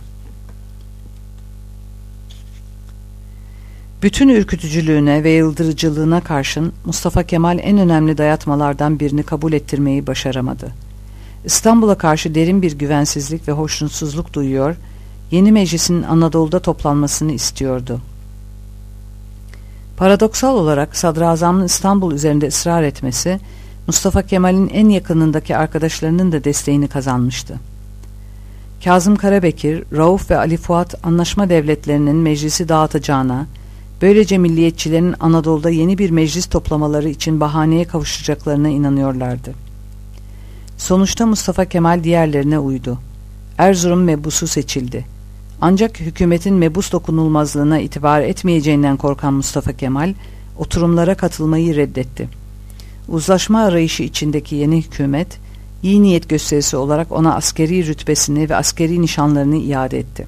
A: Bütün ürkütücülüğüne ve yıldırıcılığına karşın Mustafa Kemal en önemli dayatmalardan birini kabul ettirmeyi başaramadı. İstanbul'a karşı derin bir güvensizlik ve hoşnutsuzluk duyuyor, yeni meclisin Anadolu'da toplanmasını istiyordu. Paradoksal olarak Sadrazam'ın İstanbul üzerinde ısrar etmesi, Mustafa Kemal'in en yakınındaki arkadaşlarının da desteğini kazanmıştı. Kazım Karabekir, Rauf ve Ali Fuat anlaşma devletlerinin meclisi dağıtacağına, böylece milliyetçilerin Anadolu'da yeni bir meclis toplamaları için bahaneye kavuşacaklarına inanıyorlardı. Sonuçta Mustafa Kemal diğerlerine uydu. Erzurum mebusu seçildi. Ancak hükümetin mebus dokunulmazlığına itibar etmeyeceğinden korkan Mustafa Kemal, oturumlara katılmayı reddetti. Uzlaşma arayışı içindeki yeni hükümet, iyi niyet gösterisi olarak ona askeri rütbesini ve askeri nişanlarını iade etti.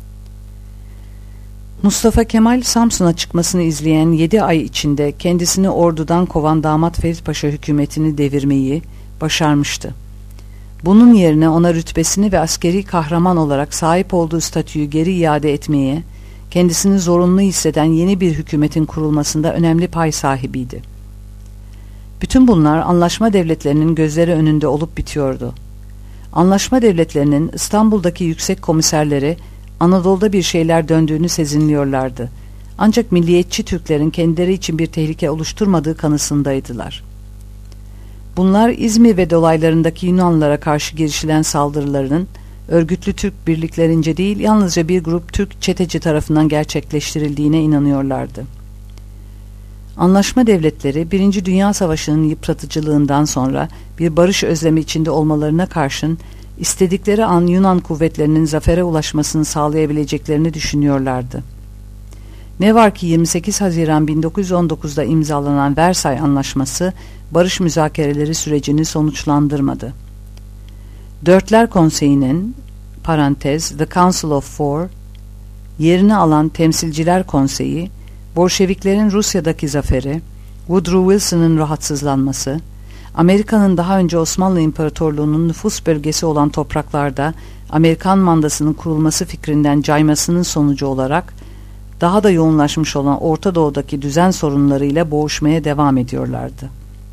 A: Mustafa Kemal, Samsun'a çıkmasını izleyen yedi ay içinde kendisini ordudan kovan Damat Ferit Paşa hükümetini devirmeyi başarmıştı. Bunun yerine ona rütbesini ve askeri kahraman olarak sahip olduğu statüyü geri iade etmeye, kendisini zorunlu hisseden yeni bir hükümetin kurulmasında önemli pay sahibiydi. Bütün bunlar anlaşma devletlerinin gözleri önünde olup bitiyordu. Anlaşma devletlerinin İstanbul'daki yüksek komiserleri Anadolu'da bir şeyler döndüğünü sezinliyorlardı. Ancak milliyetçi Türklerin kendileri için bir tehlike oluşturmadığı kanısındaydılar. Bunlar İzmir ve dolaylarındaki Yunanlılara karşı girişilen saldırıların örgütlü Türk birliklerince değil, yalnızca bir grup Türk çeteci tarafından gerçekleştirildiğine inanıyorlardı. Anlaşma devletleri Birinci Dünya Savaşı'nın yıpratıcılığından sonra bir barış özlemi içinde olmalarına karşın istedikleri an Yunan kuvvetlerinin zafere ulaşmasını sağlayabileceklerini düşünüyorlardı. Ne var ki yirmi sekiz Haziran bin dokuz yüz on dokuz'da imzalanan Versay Anlaşması barış müzakereleri sürecini sonuçlandırmadı. Dörtler Konseyi'nin parantez The Council of Four yerini alan Temsilciler Konseyi, Bolşeviklerin Rusya'daki zaferi, Woodrow Wilson'ın rahatsızlanması, Amerika'nın daha önce Osmanlı İmparatorluğu'nun nüfus bölgesi olan topraklarda Amerikan mandasının kurulması fikrinden caymasının sonucu olarak daha da yoğunlaşmış olan Orta Doğu'daki düzen sorunlarıyla boğuşmaya devam ediyorlardı.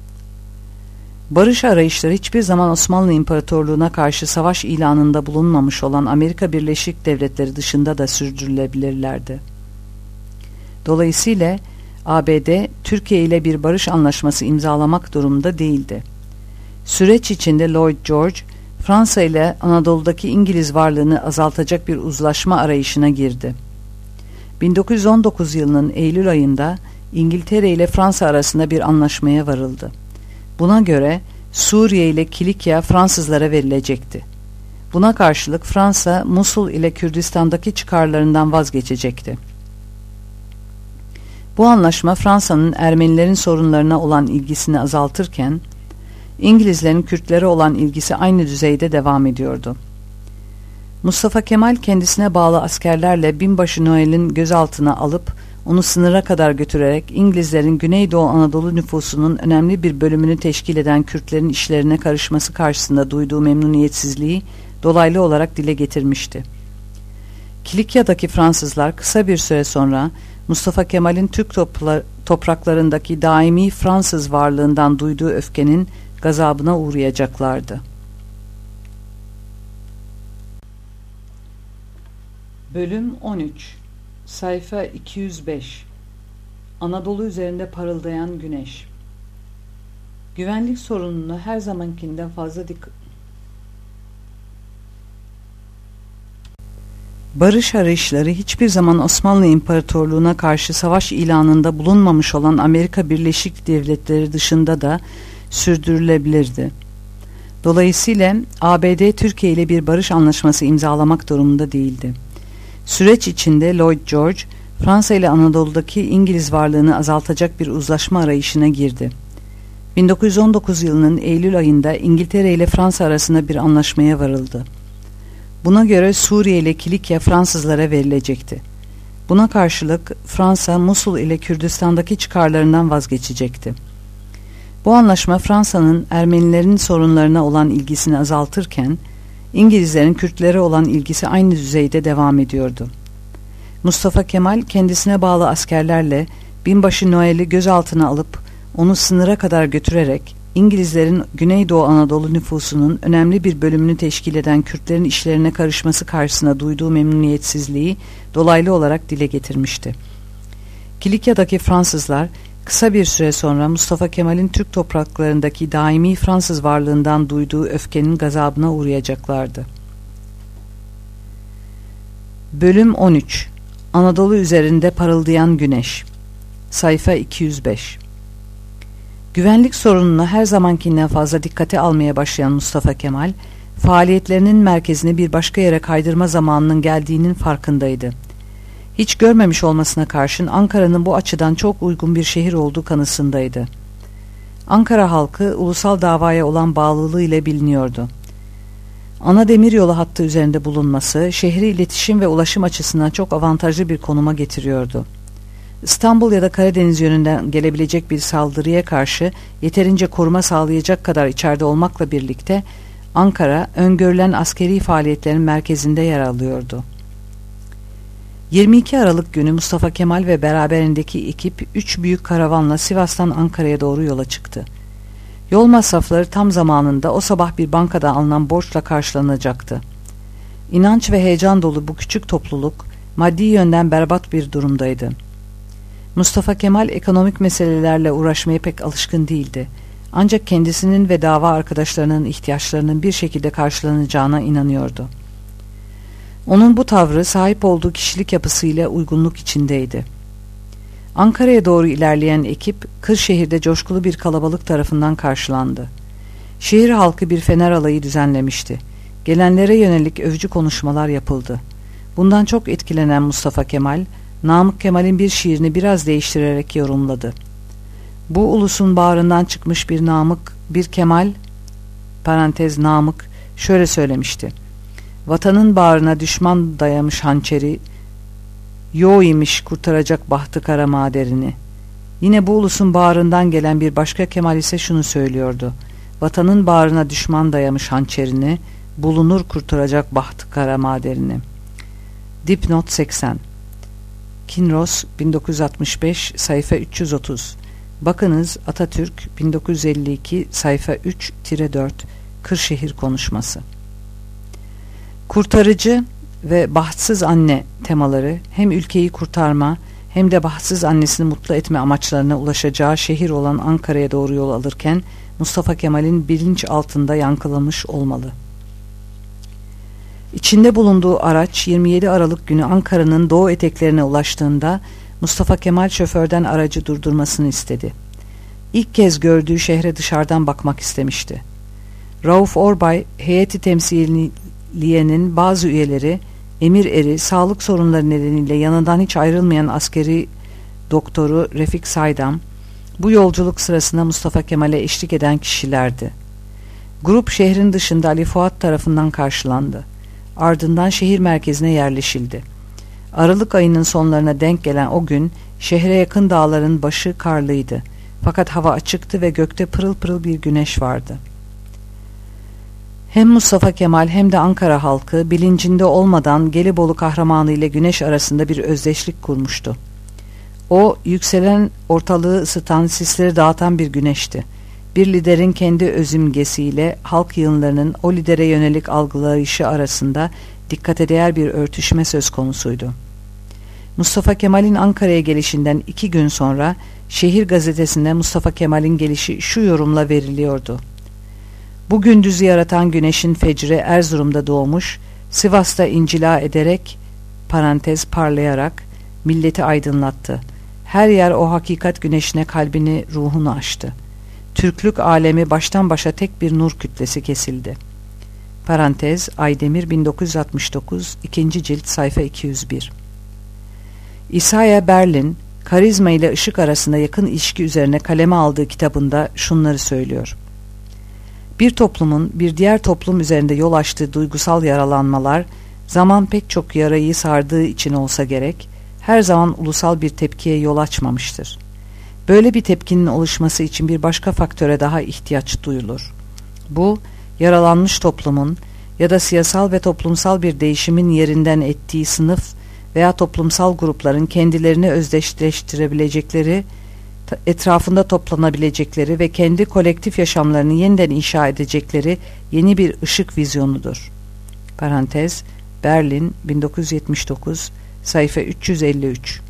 A: Barış arayışları hiçbir zaman Osmanlı İmparatorluğu'na karşı savaş ilanında bulunmamış olan Amerika Birleşik Devletleri dışında da sürdürülebilirlerdi. Dolayısıyla A B D, Türkiye ile bir barış anlaşması imzalamak durumunda değildi. Süreç içinde Lloyd George, Fransa ile Anadolu'daki İngiliz varlığını azaltacak bir uzlaşma arayışına girdi. bin dokuz yüz on dokuz yılının Eylül ayında İngiltere ile Fransa arasında bir anlaşmaya varıldı. Buna göre Suriye ile Kilikya Fransızlara verilecekti. Buna karşılık Fransa, Musul ile Kürdistan'daki çıkarlarından vazgeçecekti. Bu anlaşma Fransa'nın Ermenilerin sorunlarına olan ilgisini azaltırken, İngilizlerin Kürtlere olan ilgisi aynı düzeyde devam ediyordu. Mustafa Kemal kendisine bağlı askerlerle binbaşı Noel'in gözaltına alıp onu sınıra kadar götürerek İngilizlerin Güneydoğu Anadolu nüfusunun önemli bir bölümünü teşkil eden Kürtlerin işlerine karışması karşısında duyduğu memnuniyetsizliği dolaylı olarak dile getirmişti. Kilikya'daki Fransızlar kısa bir süre sonra Mustafa Kemal'in Türk topla, topraklarındaki daimi Fransız varlığından duyduğu öfkenin gazabına uğrayacaklardı. Bölüm on üç Sayfa iki yüz beş Anadolu üzerinde parıldayan güneş. Güvenlik sorununu her zamankinden fazla dikkat Barış arayışları hiçbir zaman Osmanlı İmparatorluğu'na karşı savaş ilanında bulunmamış olan Amerika Birleşik Devletleri dışında da sürdürülebilirdi. Dolayısıyla A B D Türkiye ile bir barış anlaşması imzalamak durumunda değildi. Süreç içinde Lloyd George, Fransa ile Anadolu'daki İngiliz varlığını azaltacak bir uzlaşma arayışına girdi. bin dokuz yüz on dokuz yılının Eylül ayında İngiltere ile Fransa arasında bir anlaşmaya varıldı. Buna göre Suriye ile Kilikya Fransızlara verilecekti. Buna karşılık Fransa, Musul ile Kürdistan'daki çıkarlarından vazgeçecekti. Bu anlaşma Fransa'nın Ermenilerin sorunlarına olan ilgisini azaltırken, İngilizlerin Kürtlere olan ilgisi aynı düzeyde devam ediyordu. Mustafa Kemal kendisine bağlı askerlerle binbaşı Noel'i gözaltına alıp onu sınıra kadar götürerek İngilizlerin Güneydoğu Anadolu nüfusunun önemli bir bölümünü teşkil eden Kürtlerin işlerine karışması karşısında duyduğu memnuniyetsizliği dolaylı olarak dile getirmişti. Kilikya'daki Fransızlar kısa bir süre sonra Mustafa Kemal'in Türk topraklarındaki daimi Fransız varlığından duyduğu öfkenin gazabına uğrayacaklardı. Bölüm on üç Anadolu üzerinde parıldayan güneş. Sayfa iki yüz beş Güvenlik sorununu her zamankinden fazla dikkate almaya başlayan Mustafa Kemal, faaliyetlerinin merkezini bir başka yere kaydırma zamanının geldiğinin farkındaydı. Hiç görmemiş olmasına karşın Ankara'nın bu açıdan çok uygun bir şehir olduğu kanısındaydı. Ankara halkı ulusal davaya olan bağlılığı ile biliniyordu. Ana demiryolu hattı üzerinde bulunması, şehri iletişim ve ulaşım açısından çok avantajlı bir konuma getiriyordu. İstanbul ya da Karadeniz yönünden gelebilecek bir saldırıya karşı yeterince koruma sağlayacak kadar içeride olmakla birlikte Ankara, öngörülen askeri faaliyetlerin merkezinde yer alıyordu. yirmi iki Aralık günü Mustafa Kemal ve beraberindeki ekip üç büyük karavanla Sivas'tan Ankara'ya doğru yola çıktı. Yol masrafları tam zamanında o sabah bir bankada alınan borçla karşılanacaktı. İnanç ve heyecan dolu bu küçük topluluk maddi yönden berbat bir durumdaydı. Mustafa Kemal ekonomik meselelerle uğraşmaya pek alışkın değildi. Ancak kendisinin ve dava arkadaşlarının ihtiyaçlarının bir şekilde karşılanacağına inanıyordu. Onun bu tavrı sahip olduğu kişilik yapısıyla uygunluk içindeydi. Ankara'ya doğru ilerleyen ekip Kırşehir'de coşkulu bir kalabalık tarafından karşılandı. Şehir halkı bir fener alayı düzenlemişti. Gelenlere yönelik övücü konuşmalar yapıldı. Bundan çok etkilenen Mustafa Kemal, Namık Kemal'in bir şiirini biraz değiştirerek yorumladı. Bu ulusun bağrından çıkmış bir Namık, bir Kemal, parantez Namık, şöyle söylemişti. Vatanın bağrına düşman dayamış hançeri, yo imiş kurtaracak bahtı kara maderini. Yine bu ulusun bağrından gelen bir başka Kemal ise şunu söylüyordu. Vatanın bağrına düşman dayamış hançerini, bulunur kurtaracak bahtı kara maderini. Dipnot seksen. Kinross bin dokuz yüz altmış beş sayfa üç yüz otuz. Bakınız Atatürk bin dokuz yüz elli iki sayfa üç dört Kırşehir konuşması. Kurtarıcı ve bahtsız anne temaları hem ülkeyi kurtarma hem de bahtsız annesini mutlu etme amaçlarına ulaşacağı şehir olan Ankara'ya doğru yol alırken Mustafa Kemal'in bilinç altında yankılamış olmalı. İçinde bulunduğu araç yirmi yedi Aralık günü Ankara'nın doğu eteklerine ulaştığında Mustafa Kemal şoförden aracı durdurmasını istedi. İlk kez gördüğü şehre dışarıdan bakmak istemişti. Rauf Orbay, heyeti temsiliyenin bazı üyeleri, emir eri, sağlık sorunları nedeniyle yanından hiç ayrılmayan askeri doktoru Refik Saydam, bu yolculuk sırasında Mustafa Kemal'e eşlik eden kişilerdi. Grup şehrin dışında Ali Fuat tarafından karşılandı. Ardından şehir merkezine yerleşildi. Aralık ayının sonlarına denk gelen o gün şehre yakın dağların başı karlıydı. Fakat hava açıktı ve gökte pırıl pırıl bir güneş vardı. Hem Mustafa Kemal hem de Ankara halkı bilincinde olmadan Gelibolu kahramanı ile güneş arasında bir özdeşlik kurmuştu. O yükselen, ortalığı ısıtan, sisleri dağıtan bir güneşti. Bir liderin kendi özümgesiyle halk yığınlarının o lidere yönelik algılayışı arasında dikkate değer bir örtüşme söz konusuydu. Mustafa Kemal'in Ankara'ya gelişinden iki gün sonra Şehir gazetesinde Mustafa Kemal'in gelişi şu yorumla veriliyordu. Bu gündüzü yaratan güneşin fecri Erzurum'da doğmuş, Sivas'ta incila ederek, parantez parlayarak, milleti aydınlattı. Her yer o hakikat güneşine kalbini, ruhunu açtı. Türklük alemi baştan başa tek bir nur kütlesi kesildi. Parantez Aydemir bin dokuz yüz altmış dokuz ikinci cilt sayfa iki yüz bir. Isaiah Berlin, karizma ile ışık arasında yakın ilişki üzerine kaleme aldığı kitabında şunları söylüyor. Bir toplumun bir diğer toplum üzerinde yol açtığı duygusal yaralanmalar, zaman pek çok yarayı sardığı için olsa gerek, her zaman ulusal bir tepkiye yol açmamıştır. Böyle bir tepkinin oluşması için bir başka faktöre daha ihtiyaç duyulur. Bu, yaralanmış toplumun ya da siyasal ve toplumsal bir değişimin yerinden ettiği sınıf veya toplumsal grupların kendilerini özdeşleştirebilecekleri, etrafında toplanabilecekleri ve kendi kolektif yaşamlarını yeniden inşa edecekleri yeni bir ışık vizyonudur. Parantez Berlin bin dokuz yüz yetmiş dokuz sayfa üç yüz elli üç.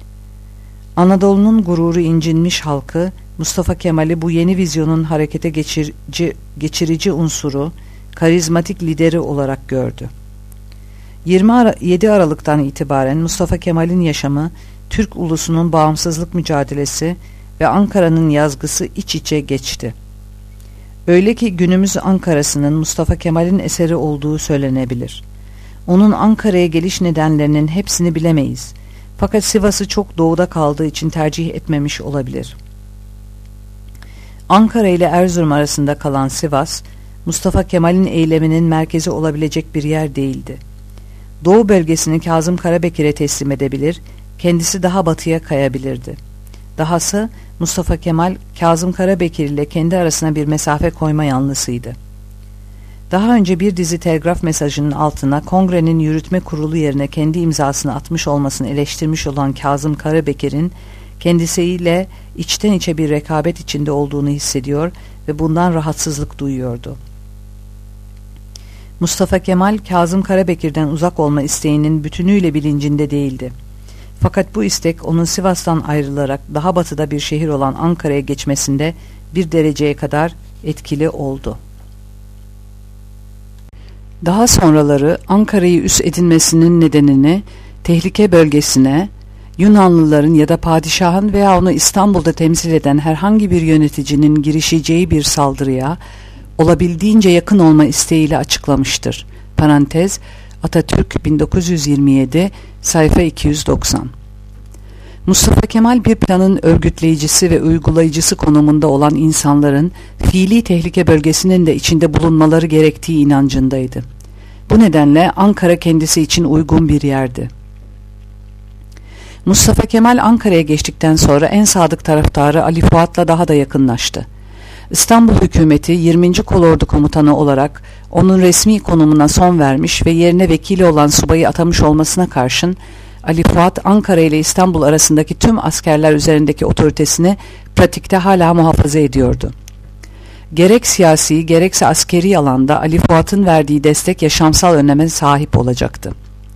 A: Anadolu'nun gururu incinmiş halkı Mustafa Kemal'i bu yeni vizyonun harekete geçirici, geçirici unsuru, karizmatik lideri olarak gördü. yirmi yedi Aralık'tan itibaren Mustafa Kemal'in yaşamı, Türk ulusunun bağımsızlık mücadelesi ve Ankara'nın yazgısı iç içe geçti. Öyle ki günümüz Ankara'sının Mustafa Kemal'in eseri olduğu söylenebilir. Onun Ankara'ya geliş nedenlerinin hepsini bilemeyiz. Fakat Sivas'ı çok doğuda kaldığı için tercih etmemiş olabilir. Ankara ile Erzurum arasında kalan Sivas, Mustafa Kemal'in eyleminin merkezi olabilecek bir yer değildi. Doğu bölgesini Kazım Karabekir'e teslim edebilir, kendisi daha batıya kayabilirdi. Dahası Mustafa Kemal, Kazım Karabekir ile kendi arasına bir mesafe koyma yanlısıydı. Daha önce bir dizi telgraf mesajının altına Kongre'nin yürütme kurulu yerine kendi imzasını atmış olmasını eleştirmiş olan Kazım Karabekir'in kendisiyle içten içe bir rekabet içinde olduğunu hissediyor ve bundan rahatsızlık duyuyordu. Mustafa Kemal, Kazım Karabekir'den uzak olma isteğinin bütünüyle bilincinde değildi. Fakat bu istek onun Sivas'tan ayrılarak daha batıda bir şehir olan Ankara'ya geçmesinde bir dereceye kadar etkili oldu. Daha sonraları Ankara'yı üs edinmesinin nedenini tehlike bölgesine Yunanlıların ya da padişahın veya onu İstanbul'da temsil eden herhangi bir yöneticinin girişeceği bir saldırıya olabildiğince yakın olma isteğiyle açıklamıştır. Parantez Atatürk bin dokuz yüz yirmi yedi sayfa iki yüz doksan. Mustafa Kemal bir planın örgütleyicisi ve uygulayıcısı konumunda olan insanların fiili tehlike bölgesinin de içinde bulunmaları gerektiği inancındaydı. Bu nedenle Ankara kendisi için uygun bir yerdi. Mustafa Kemal Ankara'ya geçtikten sonra en sadık taraftarı Ali Fuat'la daha da yakınlaştı. İstanbul hükümeti yirminci Kolordu Komutanı olarak onun resmi konumuna son vermiş ve yerine vekili olan subayı atamış olmasına karşın Ali Fuat Ankara ile İstanbul arasındaki tüm askerler üzerindeki otoritesini pratikte hala muhafaza ediyordu. Gerek siyasi gerekse askeri alanda Ali Fuat'ın verdiği destek yaşamsal öneme sahip olacaktı.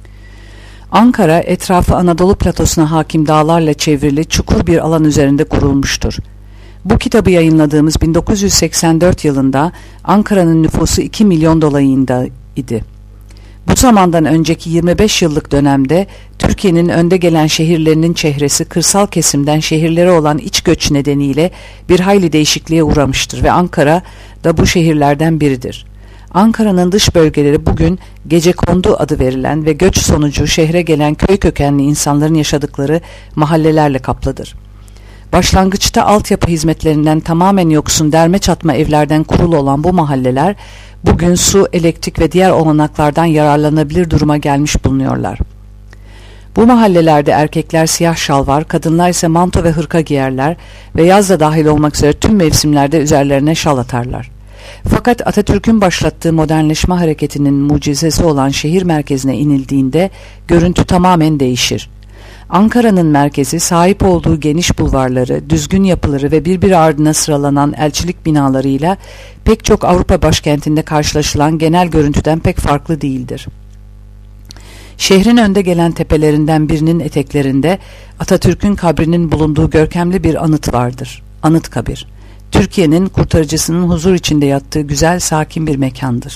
A: Ankara etrafı Anadolu platosuna hakim dağlarla çevrili çukur bir alan üzerinde kurulmuştur. Bu kitabı yayınladığımız bin dokuz yüz seksen dört yılında Ankara'nın nüfusu iki milyon dolayında idi. Bu zamandan önceki yirmi beş yıllık dönemde Türkiye'nin önde gelen şehirlerinin çehresi kırsal kesimden şehirlere olan iç göç nedeniyle bir hayli değişikliğe uğramıştır ve Ankara da bu şehirlerden biridir. Ankara'nın dış bölgeleri bugün Gecekondu adı verilen ve göç sonucu şehre gelen köy kökenli insanların yaşadıkları mahallelerle kaplıdır. Başlangıçta altyapı hizmetlerinden tamamen yoksun derme çatma evlerden kurulu olan bu mahalleler bugün su, elektrik ve diğer olanaklardan yararlanabilir duruma gelmiş bulunuyorlar. Bu mahallelerde erkekler siyah şalvar, kadınlar ise manto ve hırka giyerler ve yaz da dahil olmak üzere tüm mevsimlerde üzerlerine şal atarlar. Fakat Atatürk'ün başlattığı modernleşme hareketinin mucizesi olan şehir merkezine inildiğinde görüntü tamamen değişir. Ankara'nın merkezi sahip olduğu geniş bulvarları, düzgün yapıları ve birbiri ardına sıralanan elçilik binalarıyla pek çok Avrupa başkentinde karşılaşılan genel görüntüden pek farklı değildir. Şehrin önde gelen tepelerinden birinin eteklerinde Atatürk'ün kabrinin bulunduğu görkemli bir anıt vardır. Anıtkabir. Türkiye'nin kurtarıcısının huzur içinde yattığı güzel, sakin bir mekandır.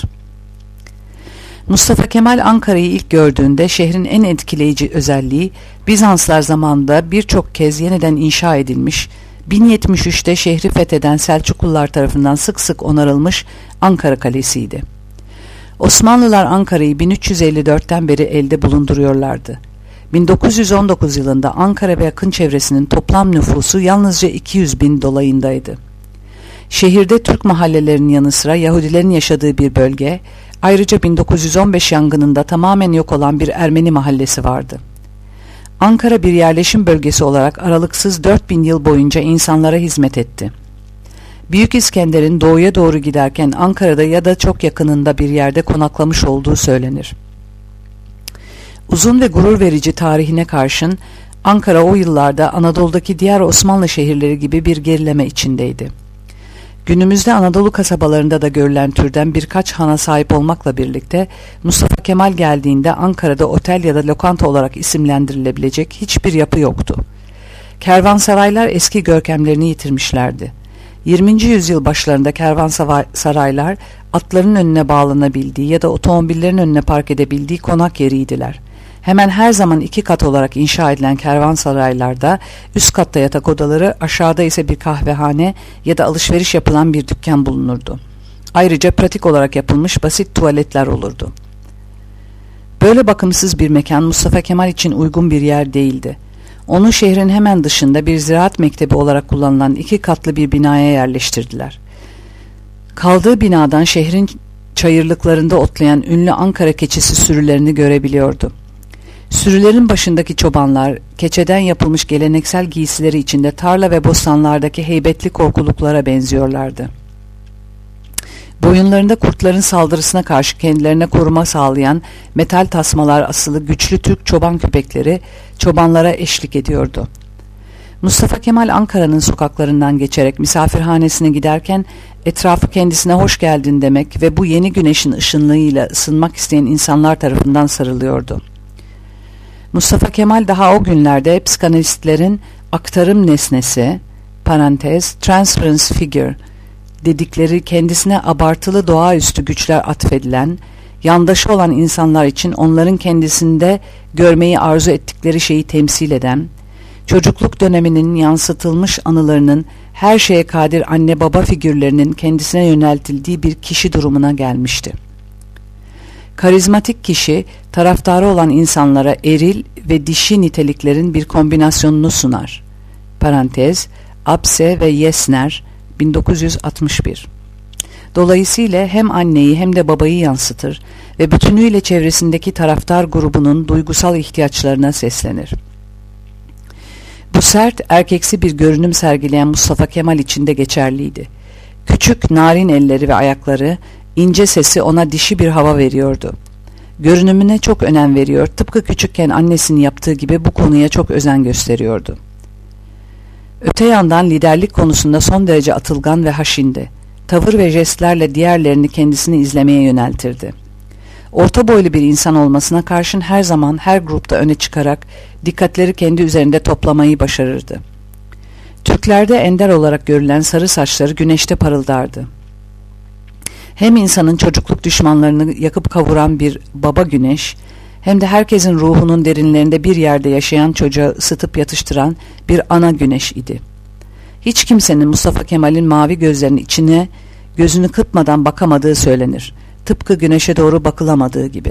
A: Mustafa Kemal Ankara'yı ilk gördüğünde şehrin en etkileyici özelliği Bizanslar zamanında birçok kez yeniden inşa edilmiş, bin yetmiş üçte şehri fetheden Selçuklular tarafından sık sık onarılmış Ankara Kalesi'ydi. Osmanlılar Ankara'yı bin üç yüz elli dörtten beri elde bulunduruyorlardı. bin dokuz yüz on dokuz yılında Ankara ve yakın çevresinin toplam nüfusu yalnızca iki yüz bin dolayındaydı. Şehirde Türk mahallelerinin yanı sıra Yahudilerin yaşadığı bir bölge, ayrıca bin dokuz yüz on beş yangınında tamamen yok olan bir Ermeni mahallesi vardı. Ankara bir yerleşim bölgesi olarak aralıksız dört bin yıl boyunca insanlara hizmet etti. Büyük İskender'in doğuya doğru giderken Ankara'da ya da çok yakınında bir yerde konaklamış olduğu söylenir. Uzun ve gurur verici tarihine karşın Ankara o yıllarda Anadolu'daki diğer Osmanlı şehirleri gibi bir gerileme içindeydi. Günümüzde Anadolu kasabalarında da görülen türden birkaç hana sahip olmakla birlikte Mustafa Kemal geldiğinde Ankara'da otel ya da lokanta olarak isimlendirilebilecek hiçbir yapı yoktu. Kervansaraylar eski görkemlerini yitirmişlerdi. yirminci yüzyıl başlarında kervansaraylar atların önüne bağlanabildiği ya da otomobillerin önüne park edebildiği konak yeriydiler. Hemen her zaman iki kat olarak inşa edilen kervansaraylarda üst katta yatak odaları, aşağıda ise bir kahvehane ya da alışveriş yapılan bir dükkan bulunurdu. Ayrıca pratik olarak yapılmış basit tuvaletler olurdu. Böyle bakımsız bir mekan Mustafa Kemal için uygun bir yer değildi. Onu şehrin hemen dışında bir ziraat mektebi olarak kullanılan iki katlı bir binaya yerleştirdiler. Kaldığı binadan şehrin çayırlıklarında otlayan ünlü Ankara keçisi sürülerini görebiliyordu. Sürülerin başındaki çobanlar, keçeden yapılmış geleneksel giysileri içinde tarla ve bostanlardaki heybetli korkuluklara benziyorlardı. Boyunlarında kurtların saldırısına karşı kendilerine koruma sağlayan metal tasmalar asılı güçlü Türk çoban köpekleri çobanlara eşlik ediyordu. Mustafa Kemal Ankara'nın sokaklarından geçerek misafirhanesine giderken etrafı kendisine hoş geldin demek ve bu yeni güneşin ışınlığıyla ısınmak isteyen insanlar tarafından sarılıyordu. Mustafa Kemal daha o günlerde psikanalistlerin aktarım nesnesi, parantez transference figure dedikleri kendisine abartılı doğaüstü güçler atfedilen, yandaşı olan insanlar için onların kendisinde görmeyi arzu ettikleri şeyi temsil eden, çocukluk döneminin yansıtılmış anılarının her şeye kadir anne baba figürlerinin kendisine yöneltildiği bir kişi durumuna gelmişti. Karizmatik kişi, taraftarı olan insanlara eril ve dişi niteliklerin bir kombinasyonunu sunar. Parantez, Abse ve Yesner, bin dokuz yüz altmış bir. Dolayısıyla hem anneyi hem de babayı yansıtır ve bütünüyle çevresindeki taraftar grubunun duygusal ihtiyaçlarına seslenir. Bu sert, erkeksi bir görünüm sergileyen Mustafa Kemal için de geçerliydi. Küçük, narin elleri ve ayakları, ince sesi ona dişi bir hava veriyordu. Görünümüne çok önem veriyor, tıpkı küçükken annesinin yaptığı gibi bu konuya çok özen gösteriyordu. Öte yandan liderlik konusunda son derece atılgan ve haşindi. Tavır ve jestlerle diğerlerini kendisini izlemeye yöneltirdi. Orta boylu bir insan olmasına karşın her zaman her grupta öne çıkarak dikkatleri kendi üzerinde toplamayı başarırdı. Türklerde ender olarak görülen sarı saçları güneşte parıldardı. Hem insanın çocukluk düşmanlarını yakıp kavuran bir baba güneş, hem de herkesin ruhunun derinlerinde bir yerde yaşayan çocuğa ısıtıp yatıştıran bir ana güneş idi. Hiç kimsenin Mustafa Kemal'in mavi gözlerinin içine gözünü kırpmadan bakamadığı söylenir. Tıpkı güneşe doğru bakılamadığı gibi.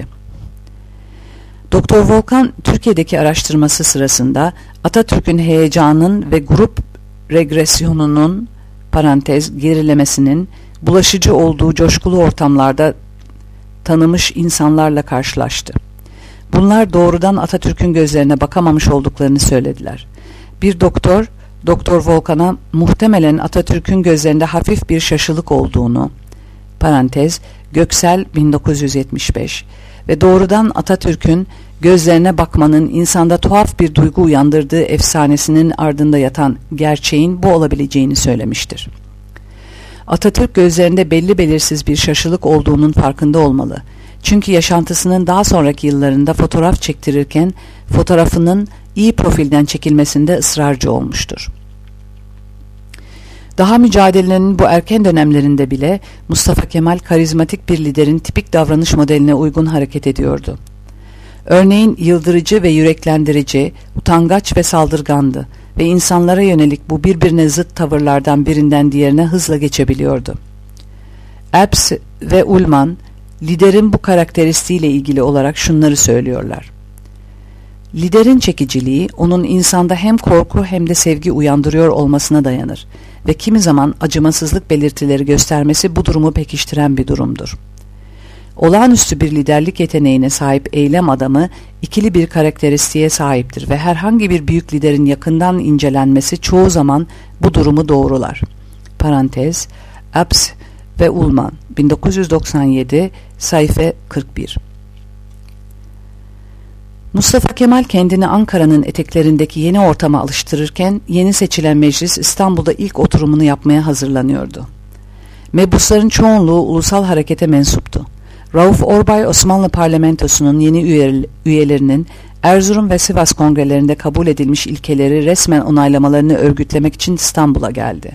A: Doktor Volkan, Türkiye'deki araştırması sırasında Atatürk'ün heyecanın ve grup regresyonunun, parantez gerilemesinin bulaşıcı olduğu coşkulu ortamlarda tanımış insanlarla karşılaştı. Bunlar doğrudan Atatürk'ün gözlerine bakamamış olduklarını söylediler. Bir doktor, Doktor Volkan'a muhtemelen Atatürk'ün gözlerinde hafif bir şaşılık olduğunu, parantez Göksel bin dokuz yüz yetmiş beş ve doğrudan Atatürk'ün gözlerine bakmanın insanda tuhaf bir duygu uyandırdığı efsanesinin ardında yatan gerçeğin bu olabileceğini söylemiştir. Atatürk gözlerinde belli belirsiz bir şaşılık olduğunun farkında olmalı. Çünkü yaşantısının daha sonraki yıllarında fotoğraf çektirirken fotoğrafının iyi profilden çekilmesinde ısrarcı olmuştur. Daha mücadelenin bu erken dönemlerinde bile Mustafa Kemal karizmatik bir liderin tipik davranış modeline uygun hareket ediyordu. Örneğin yıldırıcı ve yüreklendirici, utangaç ve saldırgandı ve insanlara yönelik bu birbirine zıt tavırlardan birinden diğerine hızla geçebiliyordu. Epps ve Ullman, liderin bu karakteristiğiyle ilgili olarak şunları söylüyorlar. Liderin çekiciliği onun insanda hem korku hem de sevgi uyandırıyor olmasına dayanır ve kimi zaman acımasızlık belirtileri göstermesi bu durumu pekiştiren bir durumdur. Olağanüstü bir liderlik yeteneğine sahip eylem adamı ikili bir karakteristiğe sahiptir ve herhangi bir büyük liderin yakından incelenmesi çoğu zaman bu durumu doğrular. Parantez, Epps ve Ullman, bin dokuz yüz doksan yedi, sayfa kırk bir. Mustafa Kemal kendini Ankara'nın eteklerindeki yeni ortama alıştırırken yeni seçilen meclis İstanbul'da ilk oturumunu yapmaya hazırlanıyordu. Mebusların çoğunluğu ulusal harekete mensuptu. Rauf Orbay Osmanlı Parlamentosu'nun yeni üyelerinin Erzurum ve Sivas kongrelerinde kabul edilmiş ilkeleri resmen onaylamalarını örgütlemek için İstanbul'a geldi.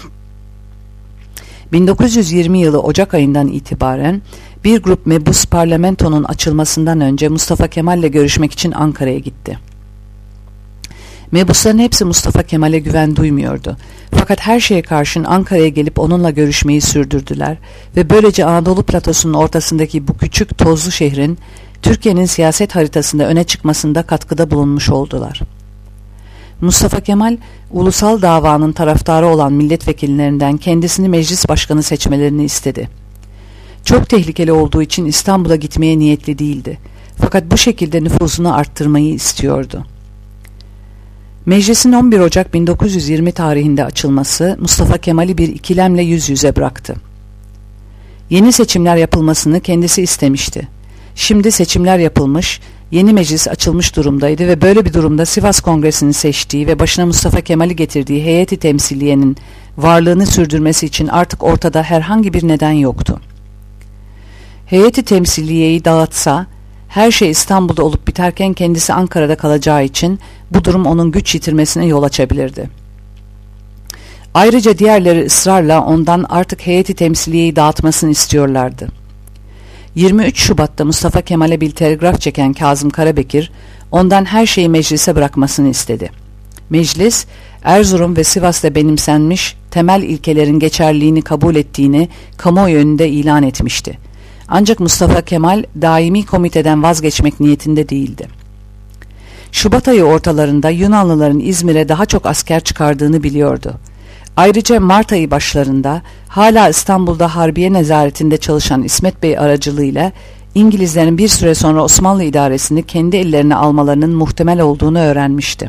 A: bin dokuz yüz yirmi yılı Ocak ayından itibaren bir grup mebus parlamentonun açılmasından önce Mustafa Kemal'le görüşmek için Ankara'ya gitti. Mebusların hepsi Mustafa Kemal'e güven duymuyordu. Fakat her şeye karşın Ankara'ya gelip onunla görüşmeyi sürdürdüler ve böylece Anadolu platosunun ortasındaki bu küçük tozlu şehrin Türkiye'nin siyaset haritasında öne çıkmasında katkıda bulunmuş oldular. Mustafa Kemal, ulusal davanın taraftarı olan milletvekillerinden kendisini meclis başkanı seçmelerini istedi. Çok tehlikeli olduğu için İstanbul'a gitmeye niyetli değildi. Fakat bu şekilde nüfuzunu arttırmayı istiyordu. Meclisin on bir Ocak bin dokuz yüz yirmi tarihinde açılması Mustafa Kemal'i bir ikilemle yüz yüze bıraktı. Yeni seçimler yapılmasını kendisi istemişti. Şimdi seçimler yapılmış, yeni meclis açılmış durumdaydı ve böyle bir durumda Sivas Kongresi'ni seçtiği ve başına Mustafa Kemal'i getirdiği heyeti temsiliyenin varlığını sürdürmesi için artık ortada herhangi bir neden yoktu. Heyeti temsiliyeyi dağıtsa, her şey İstanbul'da olup biterken kendisi Ankara'da kalacağı için bu durum onun güç yitirmesine yol açabilirdi. Ayrıca diğerleri ısrarla ondan artık heyeti temsiliyeyi dağıtmasını istiyorlardı. yirmi üç Şubat'ta Mustafa Kemal'e bir telgraf çeken Kazım Karabekir, ondan her şeyi meclise bırakmasını istedi. Meclis, Erzurum ve Sivas'ta benimsenmiş temel ilkelerin geçerliliğini kabul ettiğini kamuoyu önünde ilan etmişti. Ancak Mustafa Kemal daimi komiteden vazgeçmek niyetinde değildi. Şubat ayı ortalarında Yunanlıların İzmir'e daha çok asker çıkardığını biliyordu. Ayrıca Mart ayı başlarında hala İstanbul'da Harbiye nezaretinde çalışan İsmet Bey aracılığıyla İngilizlerin bir süre sonra Osmanlı idaresini kendi ellerine almalarının muhtemel olduğunu öğrenmişti.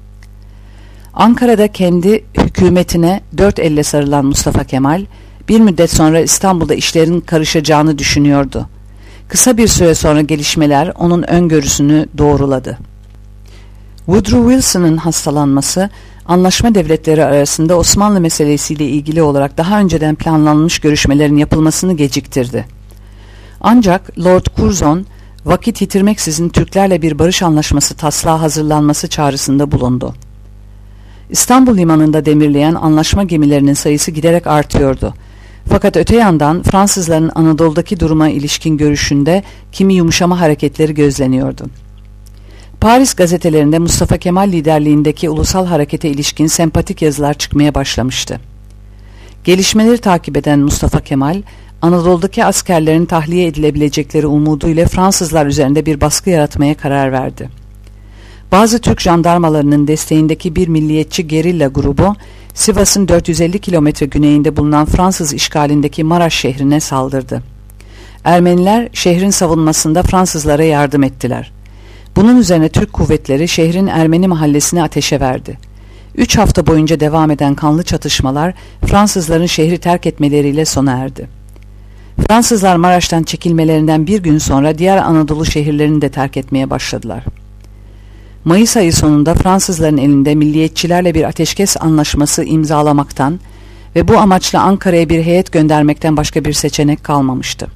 A: Ankara'da kendi hükümetine dört elle sarılan Mustafa Kemal, bir müddet sonra İstanbul'da işlerin karışacağını düşünüyordu. Kısa bir süre sonra gelişmeler onun öngörüsünü doğruladı. Woodrow Wilson'ın hastalanması, anlaşma devletleri arasında Osmanlı meselesiyle ilgili olarak daha önceden planlanmış görüşmelerin yapılmasını geciktirdi. Ancak Lord Curzon, vakit yitirmeksizin Türklerle bir barış anlaşması taslağı hazırlanması çağrısında bulundu. İstanbul limanında demirleyen anlaşma gemilerinin sayısı giderek artıyordu. Fakat öte yandan Fransızların Anadolu'daki duruma ilişkin görüşünde kimi yumuşama hareketleri gözleniyordu. Paris gazetelerinde Mustafa Kemal liderliğindeki ulusal harekete ilişkin sempatik yazılar çıkmaya başlamıştı. Gelişmeleri takip eden Mustafa Kemal, Anadolu'daki askerlerin tahliye edilebilecekleri umuduyla Fransızlar üzerinde bir baskı yaratmaya karar verdi. Bazı Türk jandarmalarının desteğindeki bir milliyetçi gerilla grubu, Sivas'ın dört yüz elli kilometre güneyinde bulunan Fransız işgalindeki Maraş şehrine saldırdı. Ermeniler şehrin savunmasında Fransızlara yardım ettiler. Bunun üzerine Türk kuvvetleri şehrin Ermeni mahallesini ateşe verdi. Üç hafta boyunca devam eden kanlı çatışmalar Fransızların şehri terk etmeleriyle sona erdi. Fransızlar Maraş'tan çekilmelerinden bir gün sonra diğer Anadolu şehirlerini de terk etmeye başladılar. Mayıs ayı sonunda Fransızların elinde milliyetçilerle bir ateşkes anlaşması imzalamaktan ve bu amaçla Ankara'ya bir heyet göndermekten başka bir seçenek kalmamıştı.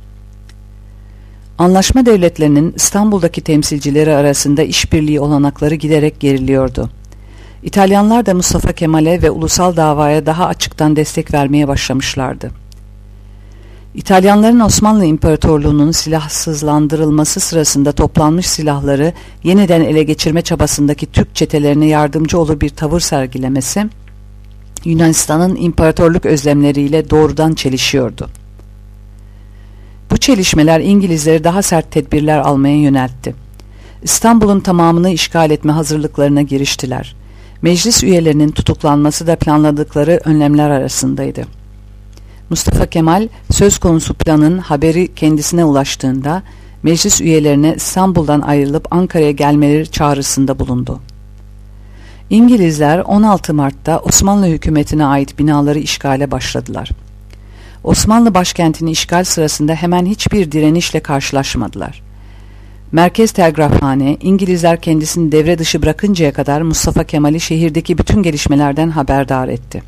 A: Anlaşma devletlerinin İstanbul'daki temsilcileri arasında işbirliği olanakları giderek geriliyordu. İtalyanlar da Mustafa Kemal'e ve ulusal davaya daha açıktan destek vermeye başlamışlardı. İtalyanların Osmanlı İmparatorluğu'nun silahsızlandırılması sırasında toplanmış silahları yeniden ele geçirme çabasındaki Türk çetelerine yardımcı olur bir tavır sergilemesi, Yunanistan'ın imparatorluk özlemleriyle doğrudan çelişiyordu. Bu çelişmeler İngilizleri daha sert tedbirler almaya yöneltti. İstanbul'un tamamını işgal etme hazırlıklarına giriştiler. Meclis üyelerinin tutuklanması da planladıkları önlemler arasındaydı. Mustafa Kemal söz konusu planın haberi kendisine ulaştığında meclis üyelerine İstanbul'dan ayrılıp Ankara'ya gelmeleri çağrısında bulundu. İngilizler on altı Mart'ta Osmanlı hükümetine ait binaları işgale başladılar. Osmanlı başkentini işgal sırasında hemen hiçbir direnişle karşılaşmadılar. Merkez Telgrafhane, İngilizler kendisini devre dışı bırakıncaya kadar Mustafa Kemal'i şehirdeki bütün gelişmelerden haberdar etti.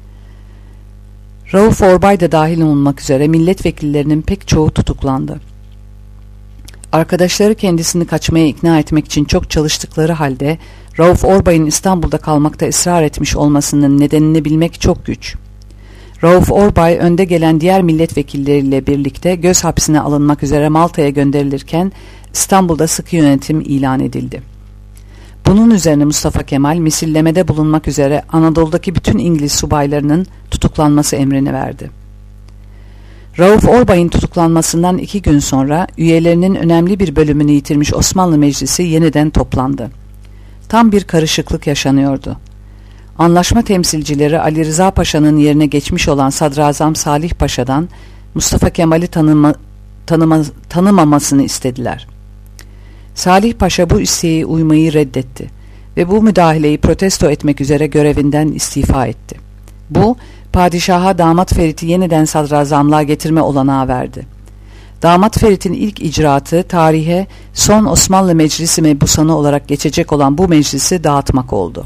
A: Rauf Orbay da dahil olmak üzere milletvekillerinin pek çoğu tutuklandı. Arkadaşları kendisini kaçmaya ikna etmek için çok çalıştıkları halde Rauf Orbay'ın İstanbul'da kalmakta ısrar etmiş olmasının nedenini bilmek çok güç. Rauf Orbay önde gelen diğer milletvekilleriyle birlikte göz hapsine alınmak üzere Malta'ya gönderilirken İstanbul'da sıkı yönetim ilan edildi. Bunun üzerine Mustafa Kemal misillemede bulunmak üzere Anadolu'daki bütün İngiliz subaylarının tutuklanması emrini verdi. Rauf Orbay'ın tutuklanmasından iki gün sonra üyelerinin önemli bir bölümünü yitirmiş Osmanlı Meclisi yeniden toplandı. Tam bir karışıklık yaşanıyordu. Anlaşma temsilcileri Ali Rıza Paşa'nın yerine geçmiş olan Sadrazam Salih Paşa'dan Mustafa Kemal'i tanıma, tanıma, tanımamasını istediler. Salih Paşa bu isteğe uymayı reddetti ve bu müdahaleyi protesto etmek üzere görevinden istifa etti. Bu, padişaha Damat Ferit'i yeniden sadrazamlığa getirme olanağı verdi. Damat Ferit'in ilk icraatı tarihe son Osmanlı Meclisi mebusanı olarak geçecek olan bu meclisi dağıtmak oldu.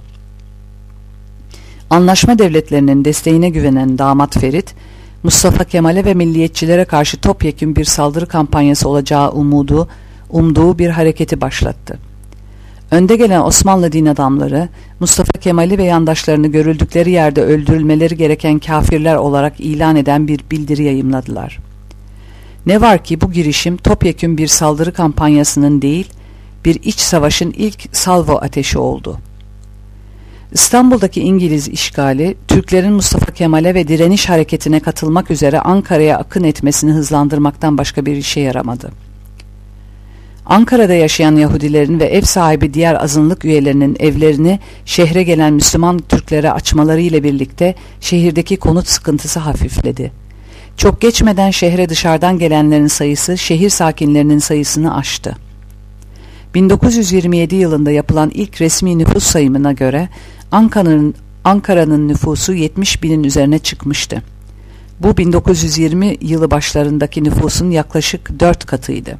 A: Anlaşma devletlerinin desteğine güvenen Damat Ferit, Mustafa Kemal'e ve milliyetçilere karşı topyekün bir saldırı kampanyası olacağı umudu, umduğu bir hareketi başlattı. Önde gelen Osmanlı din adamları, Mustafa Kemal'i ve yandaşlarını görüldükleri yerde öldürülmeleri gereken kafirler olarak ilan eden bir bildiri yayımladılar. Ne var ki bu girişim topyekün bir saldırı kampanyasının değil, bir iç savaşın ilk salvo ateşi oldu. İstanbul'daki İngiliz işgali, Türklerin Mustafa Kemal'e ve direniş hareketine katılmak üzere Ankara'ya akın etmesini hızlandırmaktan başka bir işe yaramadı. Ankara'da yaşayan Yahudilerin ve ev sahibi diğer azınlık üyelerinin evlerini şehre gelen Müslüman Türklere açmaları ile birlikte şehirdeki konut sıkıntısı hafifledi. Çok geçmeden şehre dışarıdan gelenlerin sayısı şehir sakinlerinin sayısını aştı. bin dokuz yüz yirmi yedi yılında yapılan ilk resmi nüfus sayımına göre Ankara'nın Ankara'nın nüfusu yetmiş binin üzerine çıkmıştı. Bu bin dokuz yüz yirmi yılı başlarındaki nüfusun yaklaşık dört katıydı.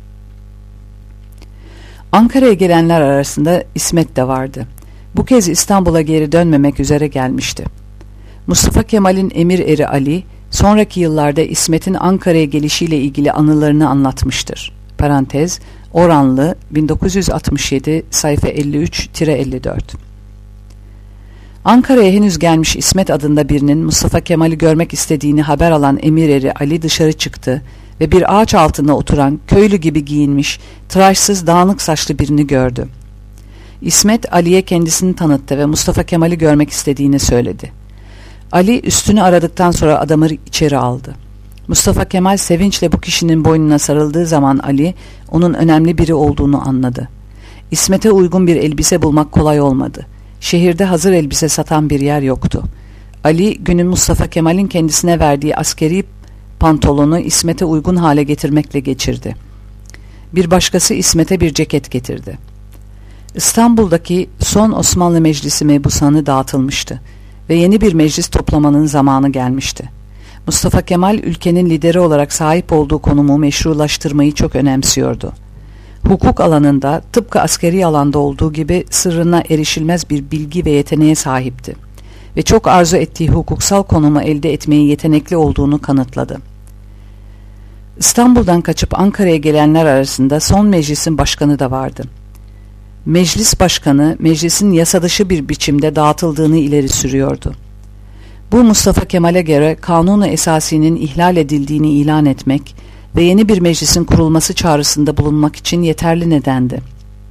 A: Ankara'ya gelenler arasında İsmet de vardı. Bu kez İstanbul'a geri dönmemek üzere gelmişti. Mustafa Kemal'in emir eri Ali, sonraki yıllarda İsmet'in Ankara'ya gelişiyle ilgili anılarını anlatmıştır. Parantez, Oranlı, bin dokuz yüz altmış yedi, sayfa elli üç elli dört. Ankara'ya henüz gelmiş İsmet adında birinin Mustafa Kemal'i görmek istediğini haber alan emir eri Ali dışarı çıktı ve bir ağaç altında oturan, köylü gibi giyinmiş, tıraşsız, dağınık saçlı birini gördü. İsmet, Ali'ye kendisini tanıttı ve Mustafa Kemal'i görmek istediğini söyledi. Ali, üstünü aradıktan sonra adamı içeri aldı. Mustafa Kemal sevinçle bu kişinin boynuna sarıldığı zaman Ali, onun önemli biri olduğunu anladı. İsmet'e uygun bir elbise bulmak kolay olmadı. Şehirde hazır elbise satan bir yer yoktu. Ali, günün Mustafa Kemal'in kendisine verdiği askeri pantolonu İsmet'e uygun hale getirmekle geçirdi. Bir başkası İsmet'e bir ceket getirdi. İstanbul'daki son Osmanlı Meclisi mebusanı dağıtılmıştı ve yeni bir meclis toplamanın zamanı gelmişti. Mustafa Kemal ülkenin lideri olarak sahip olduğu konumu meşrulaştırmayı çok önemsiyordu. Hukuk alanında tıpkı askeri alanda olduğu gibi sırrına erişilmez bir bilgi ve yeteneğe sahipti ve çok arzu ettiği hukuksal konumu elde etmeye yetenekli olduğunu kanıtladı. İstanbul'dan kaçıp Ankara'ya gelenler arasında son meclisin başkanı da vardı. Meclis başkanı meclisin yasadışı bir biçimde dağıtıldığını ileri sürüyordu. Bu Mustafa Kemal'e göre kanunu esasinin ihlal edildiğini ilan etmek ve yeni bir meclisin kurulması çağrısında bulunmak için yeterli nedendi.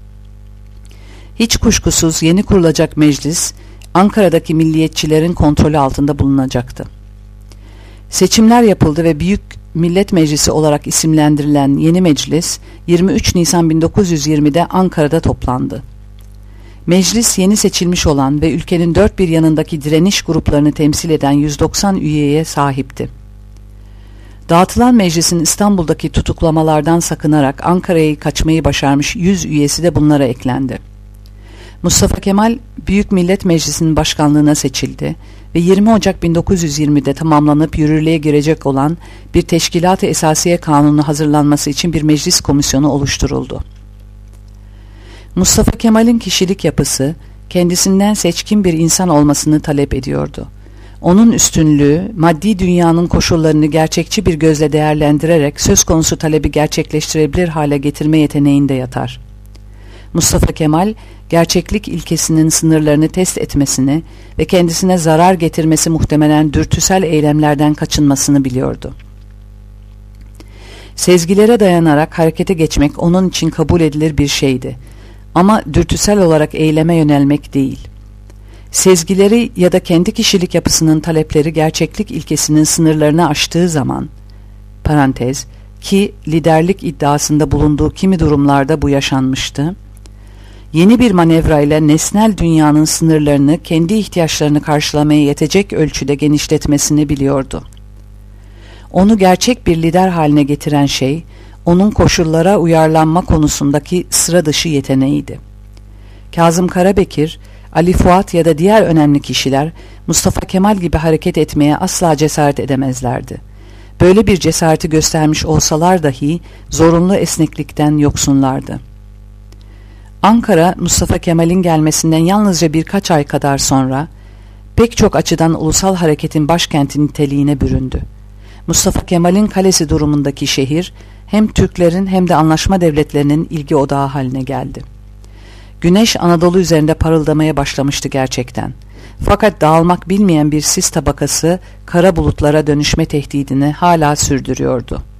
A: Hiç kuşkusuz yeni kurulacak meclis Ankara'daki milliyetçilerin kontrolü altında bulunacaktı. Seçimler yapıldı ve Büyük Millet Meclisi olarak isimlendirilen yeni meclis yirmi üç Nisan bin dokuz yüz yirmide Ankara'da toplandı. Meclis yeni seçilmiş olan ve ülkenin dört bir yanındaki direniş gruplarını temsil eden yüz doksan üyeye sahipti. Dağıtılan meclisin İstanbul'daki tutuklamalardan sakınarak Ankara'ya kaçmayı başarmış yüz üyesi de bunlara eklendi. Mustafa Kemal Büyük Millet Meclisi'nin başkanlığına seçildi ve yirmi Ocak bin dokuz yüz yirmide tamamlanıp yürürlüğe girecek olan bir Teşkilat-ı Esasiye Kanunu hazırlanması için bir meclis komisyonu oluşturuldu. Mustafa Kemal'in kişilik yapısı kendisinden seçkin bir insan olmasını talep ediyordu. Onun üstünlüğü, maddi dünyanın koşullarını gerçekçi bir gözle değerlendirerek söz konusu talebi gerçekleştirebilir hale getirme yeteneğinde yatar. Mustafa Kemal, gerçeklik ilkesinin sınırlarını test etmesini ve kendisine zarar getirmesi muhtemelen dürtüsel eylemlerden kaçınmasını biliyordu. Sezgilere dayanarak harekete geçmek onun için kabul edilir bir şeydi. Ama dürtüsel olarak eyleme yönelmek değil. Sezgileri ya da kendi kişilik yapısının talepleri gerçeklik ilkesinin sınırlarını aştığı zaman, parantez, ki liderlik iddiasında bulunduğu kimi durumlarda bu yaşanmıştı, yeni bir manevrayla nesnel dünyanın sınırlarını kendi ihtiyaçlarını karşılamaya yetecek ölçüde genişletmesini biliyordu. Onu gerçek bir lider haline getiren şey, onun koşullara uyarlanma konusundaki sıra dışı yeteneğiydi. Kazım Karabekir, Ali Fuat ya da diğer önemli kişiler Mustafa Kemal gibi hareket etmeye asla cesaret edemezlerdi. Böyle bir cesareti göstermiş olsalar dahi zorunlu esneklikten yoksunlardı. Ankara, Mustafa Kemal'in gelmesinden yalnızca birkaç ay kadar sonra pek çok açıdan ulusal hareketin başkenti niteliğine büründü. Mustafa Kemal'in kalesi durumundaki şehir hem Türklerin hem de anlaşma devletlerinin ilgi odağı haline geldi. Güneş Anadolu üzerinde parıldamaya başlamıştı gerçekten. Fakat dağılmak bilmeyen bir sis tabakası kara bulutlara dönüşme tehdidini hala sürdürüyordu.